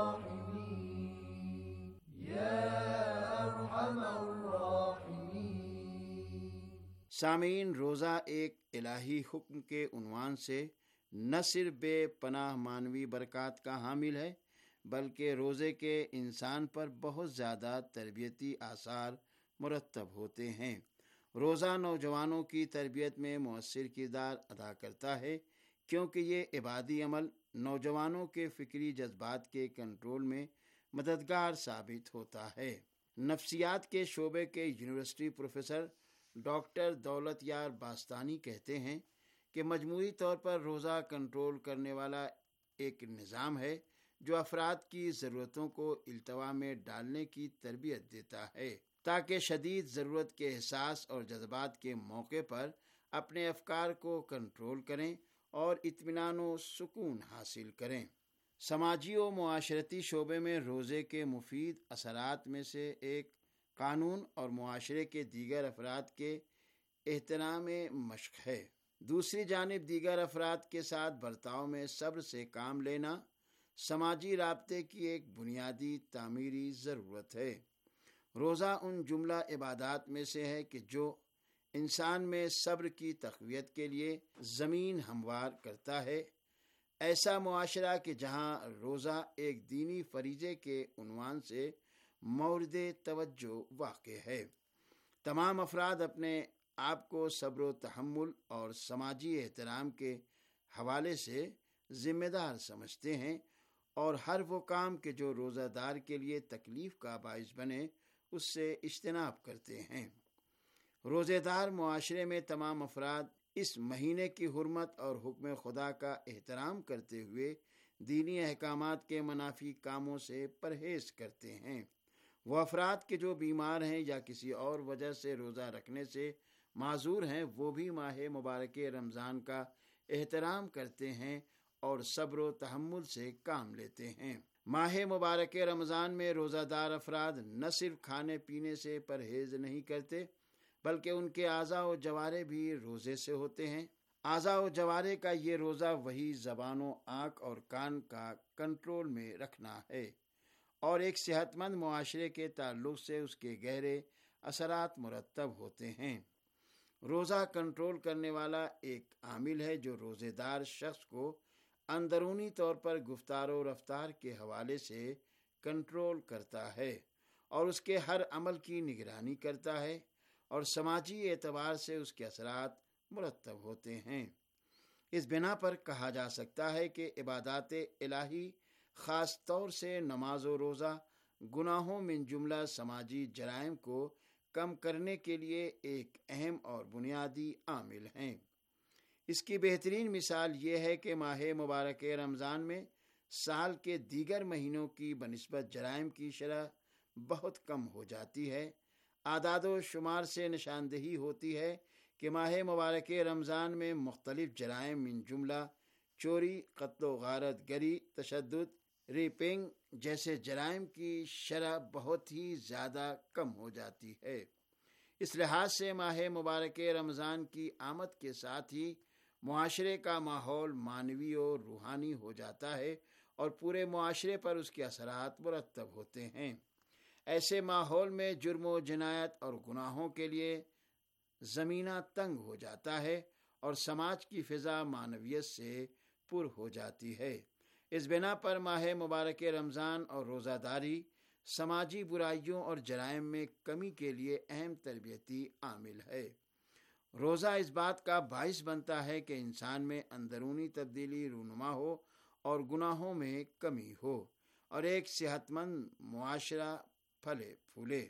یا ارحم الراحمین۔ سامعین، روزہ ایک الہی حکم کے عنوان سے نہ صرف بے پناہ معنوی برکات کا حامل ہے، بلکہ روزے کے انسان پر بہت زیادہ تربیتی آثار مرتب ہوتے ہیں۔ روزہ نوجوانوں کی تربیت میں مؤثر کردار ادا کرتا ہے، کیونکہ یہ عبادی عمل نوجوانوں کے فکری جذبات کے کنٹرول میں مددگار ثابت ہوتا ہے۔ نفسیات کے شعبے کے یونیورسٹی پروفیسر ڈاکٹر دولت یار باستانی کہتے ہیں کہ مجموعی طور پر روزہ کنٹرول کرنے والا ایک نظام ہے جو افراد کی ضرورتوں کو التوا میں ڈالنے کی تربیت دیتا ہے، تاکہ شدید ضرورت کے احساس اور جذبات کے موقع پر اپنے افکار کو کنٹرول کریں اور اطمینان و سکون حاصل کریں۔ سماجی و معاشرتی شعبے میں روزے کے مفید اثرات میں سے ایک قانون اور معاشرے کے دیگر افراد کے احترام مشق ہے۔ دوسری جانب دیگر افراد کے ساتھ برتاؤ میں صبر سے کام لینا سماجی رابطے کی ایک بنیادی تعمیری ضرورت ہے۔ روزہ ان جملہ عبادات میں سے ہے کہ جو انسان میں صبر کی تقویت کے لیے زمین ہموار کرتا ہے۔ ایسا معاشرہ کہ جہاں روزہ ایک دینی فریضے کے عنوان سے مورد توجہ واقع ہے، تمام افراد اپنے آپ کو صبر و تحمل اور سماجی احترام کے حوالے سے ذمہ دار سمجھتے ہیں اور ہر وہ کام کہ جو روزہ دار کے لیے تکلیف کا باعث بنے اس سے اجتناب کرتے ہیں۔ روزے دار معاشرے میں تمام افراد اس مہینے کی حرمت اور حکم خدا کا احترام کرتے ہوئے دینی احکامات کے منافی کاموں سے پرہیز کرتے ہیں۔ وہ افراد کے جو بیمار ہیں یا کسی اور وجہ سے روزہ رکھنے سے معذور ہیں، وہ بھی ماہ مبارک رمضان کا احترام کرتے ہیں اور صبر و تحمل سے کام لیتے ہیں۔ ماہ مبارک رمضان میں روزہ دار افراد نہ صرف کھانے پینے سے پرہیز نہیں کرتے بلکہ ان کے اعضاء و جوارے بھی روزے سے ہوتے ہیں۔ اعضاء و جوارے کا یہ روزہ وہی زبان و آنکھ اور کان کا کنٹرول میں رکھنا ہے اور ایک صحت مند معاشرے کے تعلق سے اس کے گہرے اثرات مرتب ہوتے ہیں۔ روزہ کنٹرول کرنے والا ایک عامل ہے جو روزے دار شخص کو اندرونی طور پر گفتار و رفتار کے حوالے سے کنٹرول کرتا ہے اور اس کے ہر عمل کی نگرانی کرتا ہے اور سماجی اعتبار سے اس کے اثرات مرتب ہوتے ہیں۔ اس بنا پر کہا جا سکتا ہے کہ عبادات الہی خاص طور سے نماز و روزہ گناہوں من جملہ سماجی جرائم کو کم کرنے کے لیے ایک اہم اور بنیادی عامل ہیں۔ اس کی بہترین مثال یہ ہے کہ ماہ مبارک رمضان میں سال کے دیگر مہینوں کی بنسبت جرائم کی شرح بہت کم ہو جاتی ہے۔ اعداد و شمار سے نشاندہی ہوتی ہے کہ ماہ مبارک رمضان میں مختلف جرائم من جملہ چوری، قتل و غارت گری، تشدد، ریپنگ جیسے جرائم کی شرح بہت ہی زیادہ کم ہو جاتی ہے۔ اس لحاظ سے ماہ مبارک رمضان کی آمد کے ساتھ ہی معاشرے کا ماحول معنوی اور روحانی ہو جاتا ہے اور پورے معاشرے پر اس کے اثرات مرتب ہوتے ہیں۔ ایسے ماحول میں جرم و جنایت اور گناہوں کے لیے زمینہ تنگ ہو جاتا ہے اور سماج کی فضا معنویت سے پر ہو جاتی ہے۔ اس بنا پر ماہ مبارک رمضان اور روزہ داری سماجی برائیوں اور جرائم میں کمی کے لیے اہم تربیتی عامل ہے۔ روزہ اس بات کا باعث بنتا ہے کہ انسان میں اندرونی تبدیلی رونما ہو اور گناہوں میں کمی ہو اور ایک صحت مند معاشرہ پھلے پھولے۔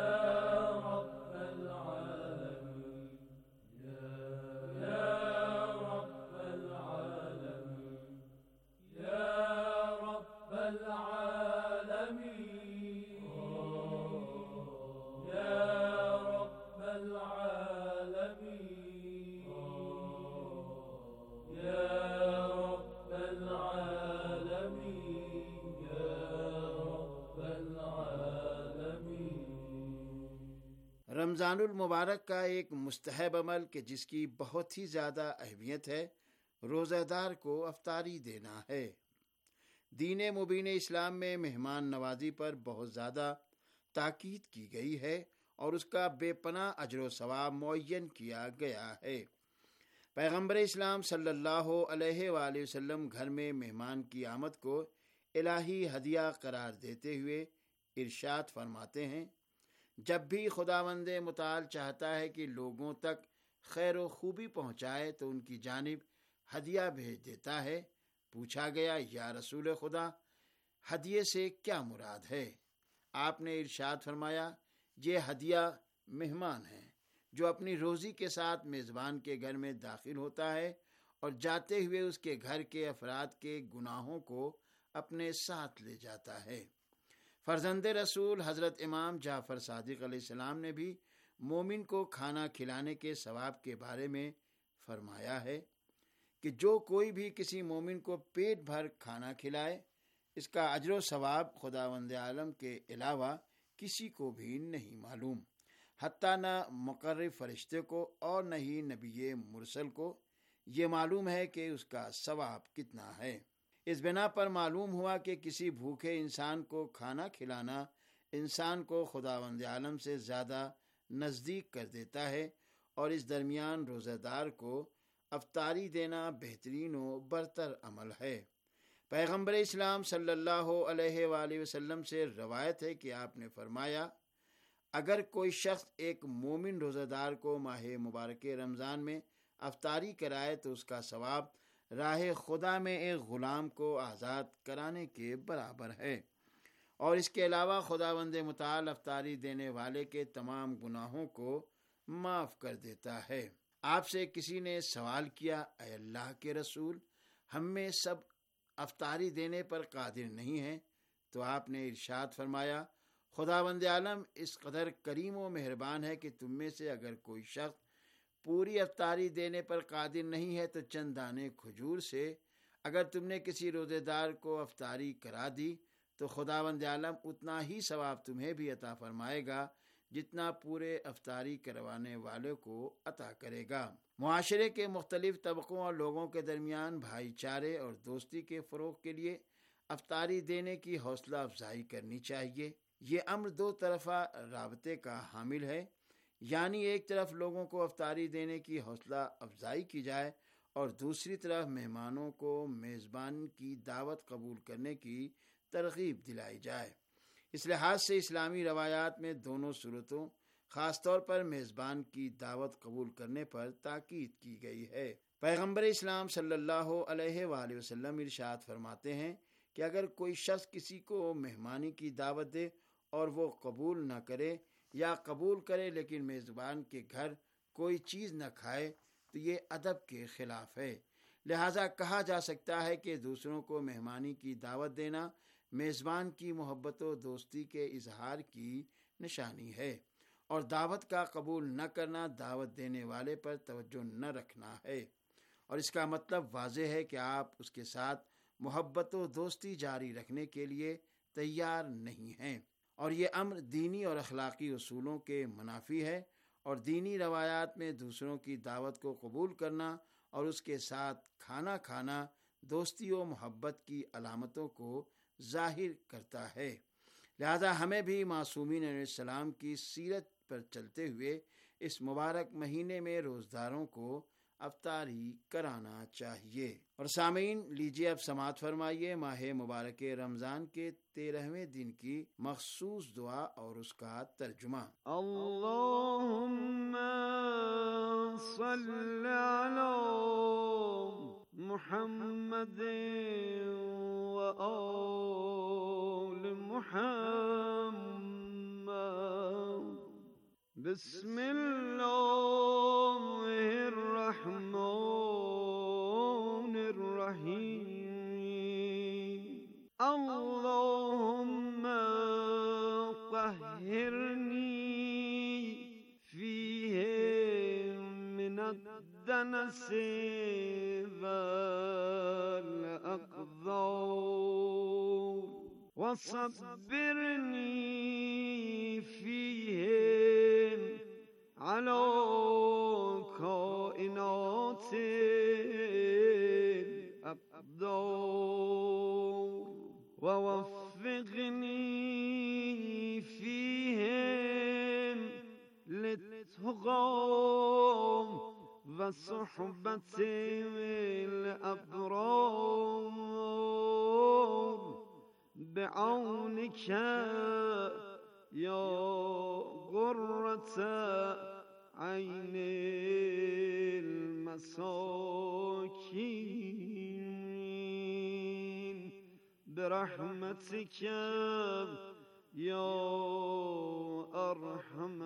رمضان المبارک کا ایک مستحب عمل کہ جس کی بہت ہی زیادہ اہمیت ہے، روزہ دار کو افطاری دینا ہے۔ دین مبین اسلام میں مہمان نوازی پر بہت زیادہ تاکید کی گئی ہے اور اس کا بے پناہ اجر و ثواب معین کیا گیا ہے۔ پیغمبر اسلام صلی اللہ علیہ وآلہ وسلم گھر میں مہمان کی آمد کو الہی ہدیہ قرار دیتے ہوئے ارشاد فرماتے ہیں، جب بھی خداوند متعال چاہتا ہے کہ لوگوں تک خیر و خوبی پہنچائے تو ان کی جانب ہدیہ بھیج دیتا ہے۔ پوچھا گیا، یا رسول خدا، ہدیے سے کیا مراد ہے؟ آپ نے ارشاد فرمایا، یہ ہدیہ مہمان ہے جو اپنی روزی کے ساتھ میزبان کے گھر میں داخل ہوتا ہے اور جاتے ہوئے اس کے گھر کے افراد کے گناہوں کو اپنے ساتھ لے جاتا ہے۔ فرزند رسول حضرت امام جعفر صادق علیہ السلام نے بھی مومن کو کھانا کھلانے کے ثواب کے بارے میں فرمایا ہے کہ جو کوئی بھی کسی مومن کو پیٹ بھر کھانا کھلائے اس کا اجر و ثواب خداوند عالم کے علاوہ کسی کو بھی نہیں معلوم، حتیٰ نہ مقرب فرشتے کو اور نہ ہی نبی مرسل کو یہ معلوم ہے کہ اس کا ثواب کتنا ہے۔ اس بنا پر معلوم ہوا کہ کسی بھوکے انسان کو کھانا کھلانا انسان کو خداوند عالم سے زیادہ نزدیک کر دیتا ہے، اور اس درمیان روزہ دار کو افطاری دینا بہترین و برتر عمل ہے۔ پیغمبر اسلام صلی اللہ علیہ وآلہ وسلم سے روایت ہے کہ آپ نے فرمایا، اگر کوئی شخص ایک مومن روزہ دار کو ماہ مبارک رمضان میں افطاری کرائے تو اس کا ثواب راہ خدا میں ایک غلام کو آزاد کرانے کے برابر ہے، اور اس کے علاوہ خداوند متعال افطاری دینے والے کے تمام گناہوں کو معاف کر دیتا ہے۔ آپ سے کسی نے سوال کیا، اے اللہ کے رسول، ہم میں سب افطاری دینے پر قادر نہیں ہیں؟ تو آپ نے ارشاد فرمایا، خداوند عالم اس قدر کریم و مہربان ہے کہ تم میں سے اگر کوئی شخص پوری افطاری دینے پر قادر نہیں ہے تو چند دانے کھجور سے اگر تم نے کسی روزے دار کو افطاری کرا دی تو خداوند عالم اتنا ہی ثواب تمہیں بھی عطا فرمائے گا جتنا پورے افطاری کروانے والے کو عطا کرے گا۔ معاشرے کے مختلف طبقوں اور لوگوں کے درمیان بھائی چارے اور دوستی کے فروغ کے لیے افطاری دینے کی حوصلہ افزائی کرنی چاہیے۔ یہ امر دو طرفہ رابطے کا حامل ہے، یعنی ایک طرف لوگوں کو افطاری دینے کی حوصلہ افزائی کی جائے اور دوسری طرف مہمانوں کو میزبان کی دعوت قبول کرنے کی ترغیب دلائی جائے۔ اس لحاظ سے اسلامی روایات میں دونوں صورتوں، خاص طور پر میزبان کی دعوت قبول کرنے پر تاکید کی گئی ہے۔ پیغمبر اسلام صلی اللہ علیہ وآلہ وسلم ارشاد فرماتے ہیں کہ اگر کوئی شخص کسی کو مہمانی کی دعوت دے اور وہ قبول نہ کرے یا قبول کرے لیکن میزبان کے گھر کوئی چیز نہ کھائے تو یہ ادب کے خلاف ہے۔ لہذا کہا جا سکتا ہے کہ دوسروں کو مہمانی کی دعوت دینا میزبان کی محبت و دوستی کے اظہار کی نشانی ہے، اور دعوت کا قبول نہ کرنا دعوت دینے والے پر توجہ نہ رکھنا ہے، اور اس کا مطلب واضح ہے کہ آپ اس کے ساتھ محبت و دوستی جاری رکھنے کے لیے تیار نہیں ہیں، اور یہ امر دینی اور اخلاقی اصولوں کے منافی ہے، اور دینی روایات میں دوسروں کی دعوت کو قبول کرنا اور اس کے ساتھ کھانا کھانا دوستی و محبت کی علامتوں کو ظاہر کرتا ہے۔ لہذا ہمیں بھی معصومین علیہ السلام کی سیرت پر چلتے ہوئے اس مبارک مہینے میں روزداروں کو افطاری کرانا چاہیے۔ اور سامعین، لیجیے اب سماعت فرمائیے ماہ مبارک رمضان کے تیرہویں دن کی مخصوص دعا اور اس کا ترجمہ۔ اللہم صلی علی محمد و آل محمد، بسم اللہ الرحمن الرحیم، اللہم طہرنی فیہ من الدنس والأقذار وصبرنی فیہ على كائنات الأقدار ووفقني فيهم للتقى وصحبة الأبرار بعونك يا غرة عين المساكين برحمتك يا أرحم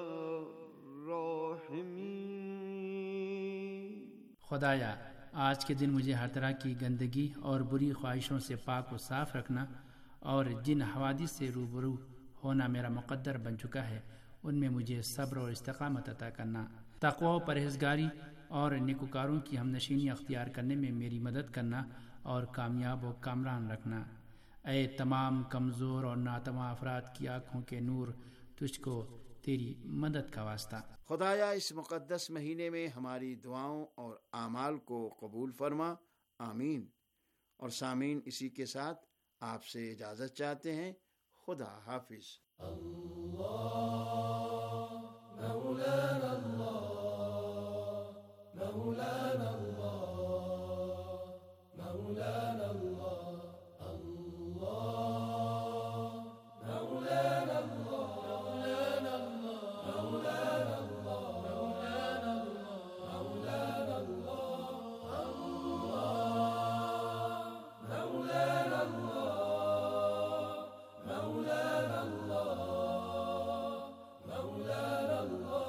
الراحمين۔ خدایا، آج کے دن مجھے ہر طرح کی گندگی اور بری خواہشوں سے پاک و صاف رکھنا، اور جن حوادث سے روبرو ہونا میرا مقدر بن چکا ہے ان میں مجھے صبر اور استقامت عطا کرنا، تقوی و پرہیزگاری اور نیکوکاروں کی ہم نشینی اختیار کرنے میں میری مدد کرنا اور کامیاب و کامران رکھنا۔ اے تمام کمزور اور ناتواں افراد کی آنکھوں کے نور، تجھ کو تیری مدد کا واسطہ۔ خدایا اس مقدس مہینے میں ہماری دعاؤں اور اعمال کو قبول فرما، آمین۔ اور سامعین، اسی کے ساتھ آپ سے اجازت چاہتے ہیں۔ خدا حافظ۔ مولانا اللہ، مولانا اللہ، مولانا اللہ، اللہ، مولانا اللہ، مولانا اللہ، مولانا اللہ، مولانا اللہ، مولانا اللہ، اللہ، مولانا اللہ، مولانا اللہ، مولانا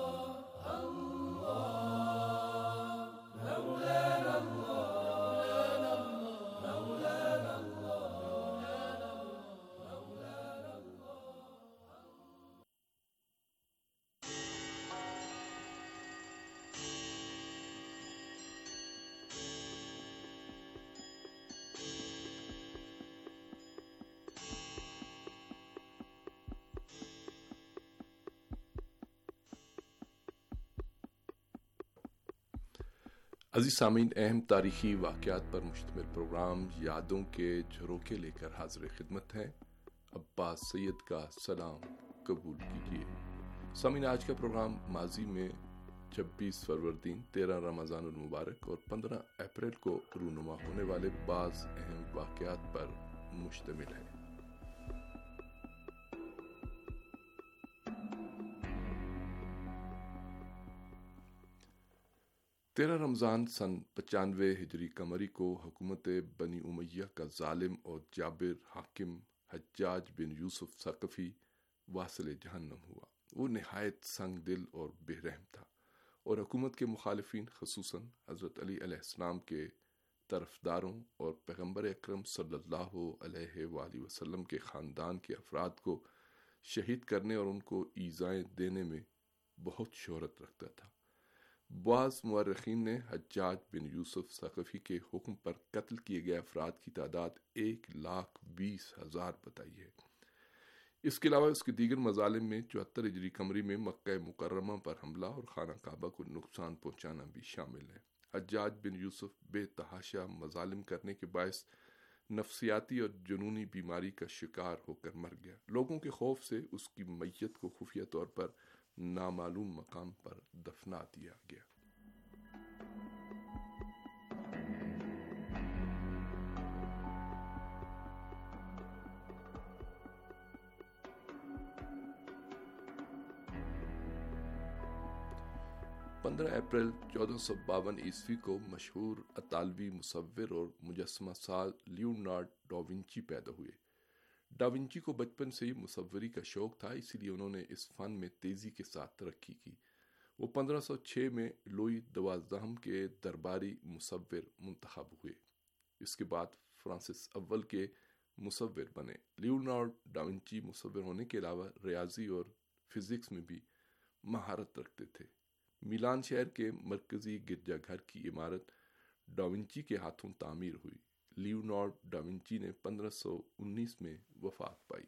عزیز سامعین، اہم تاریخی واقعات پر مشتمل پروگرام یادوں کے جھروکے لے کر حاضر خدمت ہے۔ عباس سید کا سلام قبول کیجیے۔ سامعین، آج کا پروگرام ماضی میں چھبیس فروردین، تیرہ رمضان المبارک اور پندرہ اپریل کو رونما ہونے والے بعض اہم واقعات پر مشتمل ہے۔ تیرہ رمضان سن پچانوے ہجری قمری کو حکومت بنی امیہ کا ظالم اور جابر حاکم حجاج بن یوسف ثقفی واصل جہنم ہوا۔ وہ نہایت سنگ دل اور بے رحم تھا، اور حکومت کے مخالفین خصوصاً حضرت علی علیہ السلام کے طرفداروں اور پیغمبر اکرم صلی اللہ علیہ وآلہ وسلم کے خاندان کے افراد کو شہید کرنے اور ان کو ایذائیں دینے میں بہت شہرت رکھتا تھا۔ بعض مورخین نے حجاج بن یوسف ثقفی کے حکم پر قتل کیے گئے افراد کی تعداد ایک لاکھ بیس ہزار بتائی ہے۔ اس کے علاوہ اس کے دیگر مظالم میں چوہتر ہجری قمری میں مکہ مکرمہ پر حملہ اور خانہ کعبہ کو نقصان پہنچانا بھی شامل ہے۔ حجاج بن یوسف بے تحاشا مظالم کرنے کے باعث نفسیاتی اور جنونی بیماری کا شکار ہو کر مر گیا۔ لوگوں کے خوف سے اس کی میت کو خفیہ طور پر نامعلوم مقام پر دفنا دیا گیا۔ پندرہ اپریل چودہ سو باون عیسوی کو مشہور اطالوی مصور اور مجسمہ ساز لیونارڈ ڈاونچی پیدا ہوئے۔ ڈاونچی کو بچپن سے ہی مصوری کا شوق تھا، اسی لیے انہوں نے اس فن میں تیزی کے ساتھ ترقی کی۔ وہ پندرہ سو چھ میں لوئی دوازدہم کے درباری مصور منتخب ہوئے۔ اس کے بعد فرانسس اول کے مصور بنے۔ لیونارڈ ڈاونچی مصور ہونے کے علاوہ ریاضی اور فزکس میں بھی مہارت رکھتے تھے۔ میلان شہر کے مرکزی گرجا گھر کی عمارت ڈاونچی کے ہاتھوں تعمیر ہوئی۔ لیونارڈ ڈاونچی نے پندرہ سو انیس میں وفات پائی۔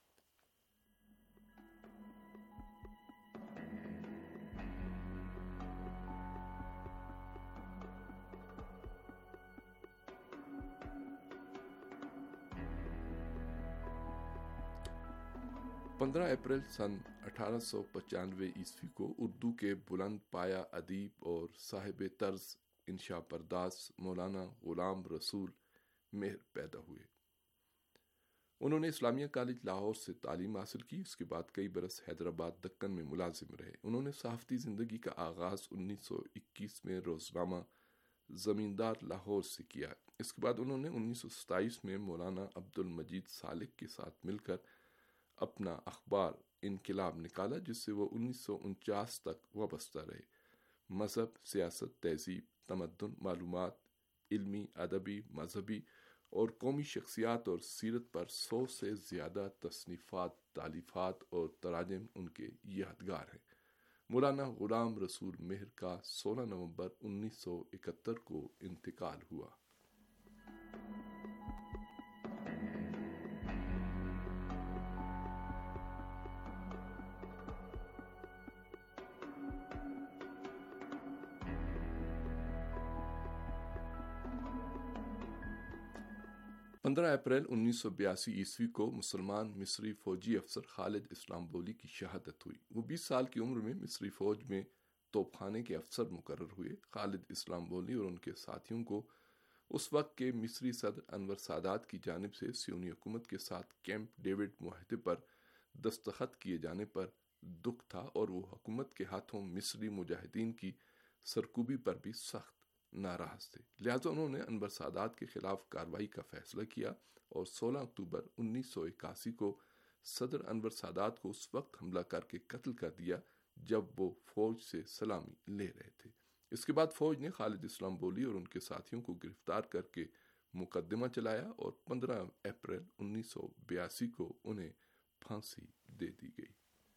پندرہ اپریل سن اٹھارہ سو پچانوے عیسوی کو اردو کے بلند پایا ادیب اور صاحب طرز انشا پرداز مولانا غلام رسول مہر پیدا ہوئے۔ انہوں نے اسلامیہ کالج لاہور سے تعلیم حاصل کی۔ اس کے بعد کئی برس حیدرآباد دکن میں ملازم رہے۔ انہوں نے صحافتی زندگی کا آغاز انیس سو اکیس میں روزنامہ زمیندار لاہور سے کیا۔ اس کے بعد انہوں نے انیس سو ستائیس میں مولانا عبد المجید سالک کے ساتھ مل کر اپنا اخبار انقلاب نکالا، جس سے وہ انیس سو انچاس تک وابستہ رہے۔ مذہب، سیاست، تہذیب، تمدن، معلومات، علمی، ادبی، مذہبی اور قومی شخصیات اور سیرت پر سو سے زیادہ تصنیفات، تالیفات اور تراجم ان کے یادگار ہیں۔ مولانا غلام رسول مہر کا سولہ نومبر انیس سو اکہتر کو انتقال ہوا۔ پندرہ اپریل انیس سو بیاسی عیسوی کو مسلمان مصری فوجی افسر خالد اسلام بولی کی شہادت ہوئی۔ وہ بیس سال کی عمر میں مصری فوج میں توپ خانے کے افسر مقرر ہوئے۔ خالد اسلام بولی اور ان کے ساتھیوں کو اس وقت کے مصری صدر انور سادات کی جانب سے سیونی حکومت کے ساتھ کیمپ ڈیوڈ معاہدے پر دستخط کیے جانے پر دکھ تھا، اور وہ حکومت کے ہاتھوں مصری مجاہدین کی سرکوبی پر بھی سخت ناراض تھے، لہذا انہوں نے انور سادات کے خلاف کارروائی کا فیصلہ کیا اور سولہ اکتوبر انیس سو اکاسی کو صدر انور سادات کو اس وقت حملہ کر کے قتل کر دیا جب وہ فوج سے سلامی لے رہے تھے۔ اس کے بعد فوج نے خالد اسلام بولی اور ان کے ساتھیوں کو گرفتار کر کے مقدمہ چلایا اور پندرہ اپریل انیس سو بیاسی کو انہیں پھانسی دے دی گئی۔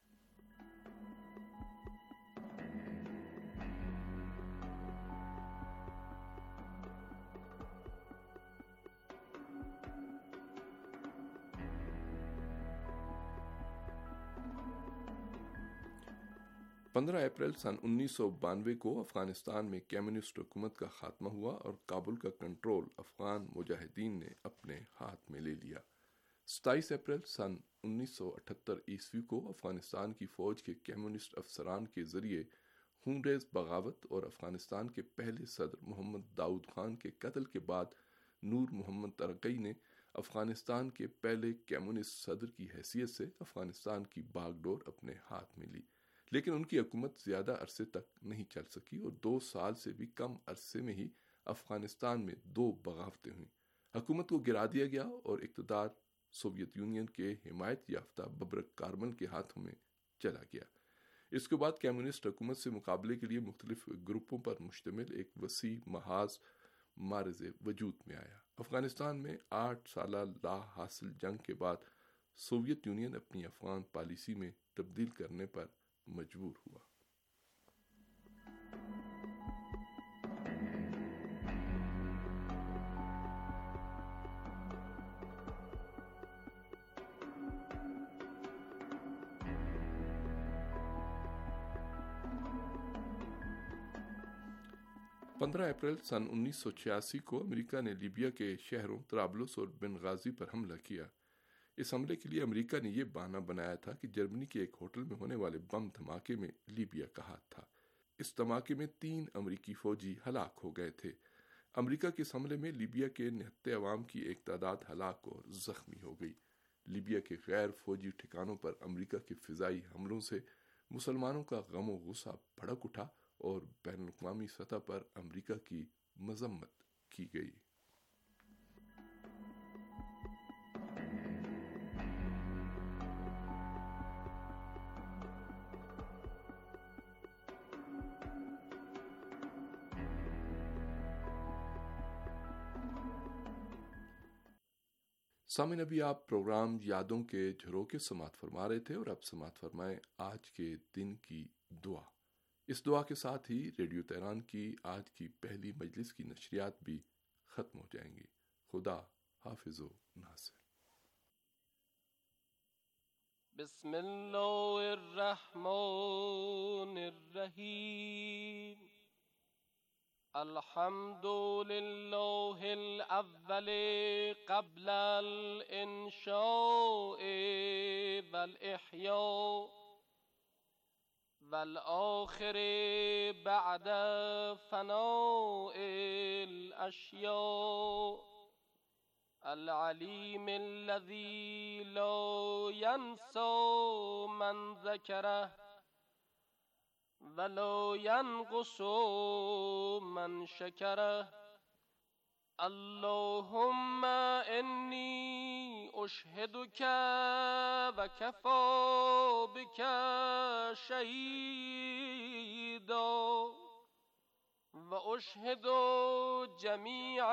پندرہ اپریل سن انیس سو بانوے کو افغانستان میں کمیونسٹ حکومت کا خاتمہ ہوا اور کابل کا کنٹرول افغان مجاہدین نے اپنے ہاتھ میں لے لیا۔ ستائیس اپریل سن انیس سو اٹھتر عیسوی کو افغانستان کی فوج کے کمیونسٹ افسران کے ذریعے خونریز بغاوت اور افغانستان کے پہلے صدر محمد داؤد خان کے قتل کے بعد نور محمد ترقی نے افغانستان کے پہلے کمیونسٹ صدر کی حیثیت سے افغانستان کی باغ ڈور اپنے ہاتھ میں لی، لیکن ان کی حکومت زیادہ عرصے تک نہیں چل سکی اور دو سال سے بھی کم عرصے میں ہی افغانستان میں دو بغاوتیں ہوئیں۔ حکومت کو گرا دیا گیا اور اقتدار سوویت یونین کے حمایت یافتہ ببرک کارمل کے ہاتھوں میں چلا گیا۔ اس کے بعد کمیونسٹ حکومت سے مقابلے کے لیے مختلف گروپوں پر مشتمل ایک وسیع محاذ مارز وجود میں آیا۔ افغانستان میں آٹھ سالہ لا حاصل جنگ کے بعد سوویت یونین اپنی افغان پالیسی میں تبدیل کرنے پر مجبور ہوا۔ پندرہ اپریل سن انیس سو چھیاسی کو امریکہ نے لیبیا کے شہروں طرابلس اور بنغازی پر حملہ کیا۔ اس حملے کے لیے امریکہ نے یہ بہانہ بنایا تھا کہ جرمنی کے ایک ہوٹل میں ہونے والے بم دھماکے میں لیبیا کا ہاتھ تھا۔ اس دھماکے میں تین امریکی فوجی ہلاک ہو گئے تھے۔ امریکہ کے اس حملے میں لیبیا کے نہتے عوام کی ایک تعداد ہلاک اور زخمی ہو گئی۔ لیبیا کے غیر فوجی ٹھکانوں پر امریکہ کے فضائی حملوں سے مسلمانوں کا غم و غصہ بھڑک اٹھا اور بین الاقوامی سطح پر امریکہ کی مذمت کی گئی۔ سامعین، ابھی آپ پروگرام یادوں کے جھروکے سماعت فرما رہے تھے اور اب سماعت فرمائیں آج کے دن کی دعا۔ اس دعا کے ساتھ ہی ریڈیو تہران کی آج کی پہلی مجلس کی نشریات بھی ختم ہو جائیں گی۔ خدا حافظ و ناصر۔ بسم اللہ الرحمن الرحیم۔ الحمد للہ الاول قبل الانشاء والاحیاء والآخر بعد فناء الاشیاء العلیم الذی لا ینسى من ذکرہ ولا ينقص من شكره اللهم إني أشهدك وكفى بك شهيدا وأشهد جميع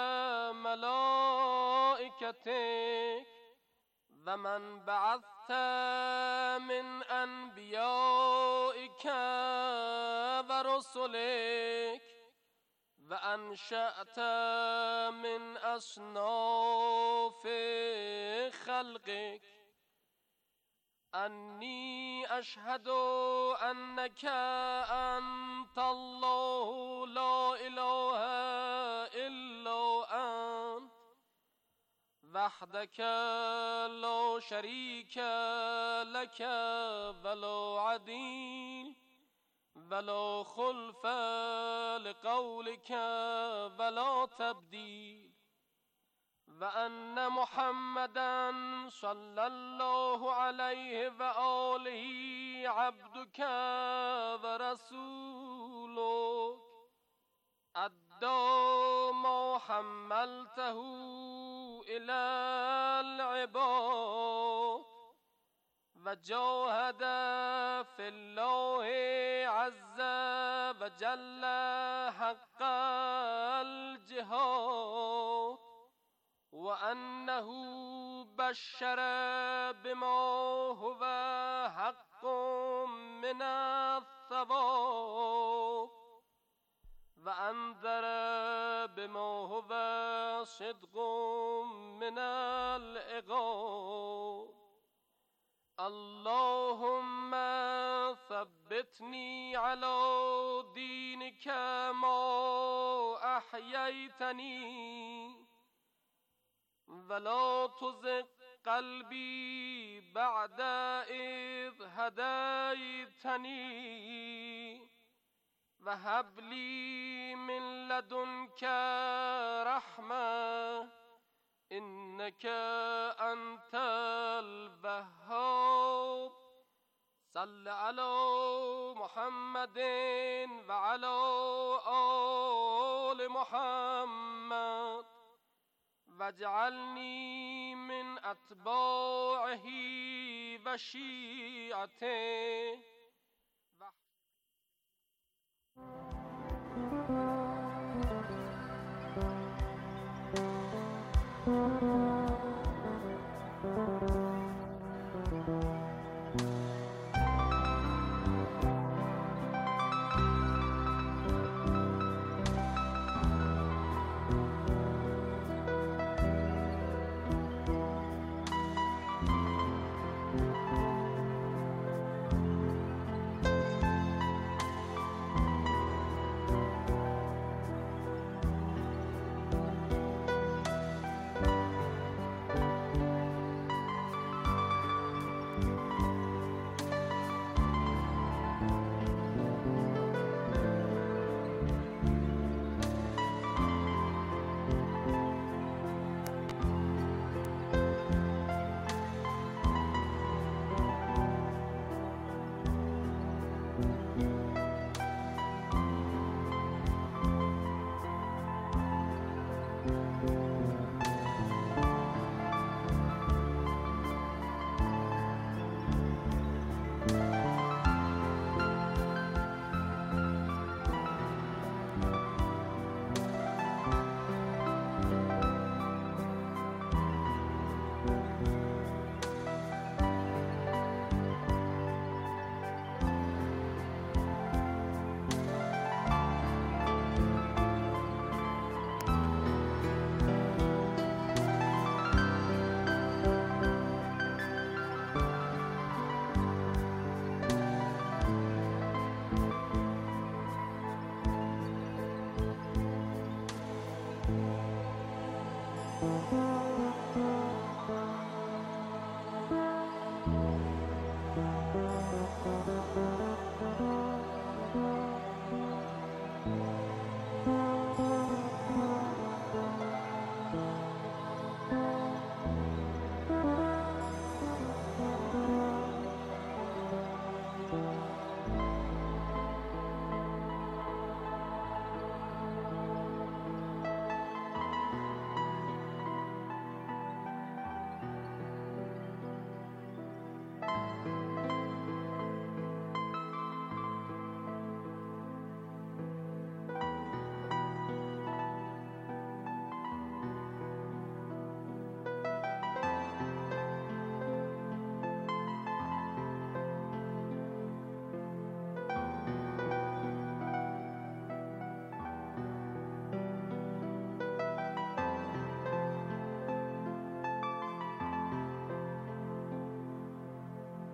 ملائكتك ومن بعثت من أنبيائك تناسلك وأنشأت من أصناف خلقك أني أشهد أنك أنت الله لا إله إلا أنت وحدك لا شريك لك ولا عديل ولا خلف لقولك ولا تبديل وأن محمدا صلى الله عليه وآله عبدك ورسولك أدى ما حملته إلى العباد وجاهد في الله عز وجل حق الجهاد وأنه بشر بما هو حق من الثواب وأنذر بما هو صدق من العقاب اللهم ثبتني على دينك ما أحييتني ولا تزغ قلبي بعد إذ هديتني وهب لي من لدنك رحمة إنك أنت الوهاب صل على محمد وعلى آل محمد واجعلني من أتباعه وشيعته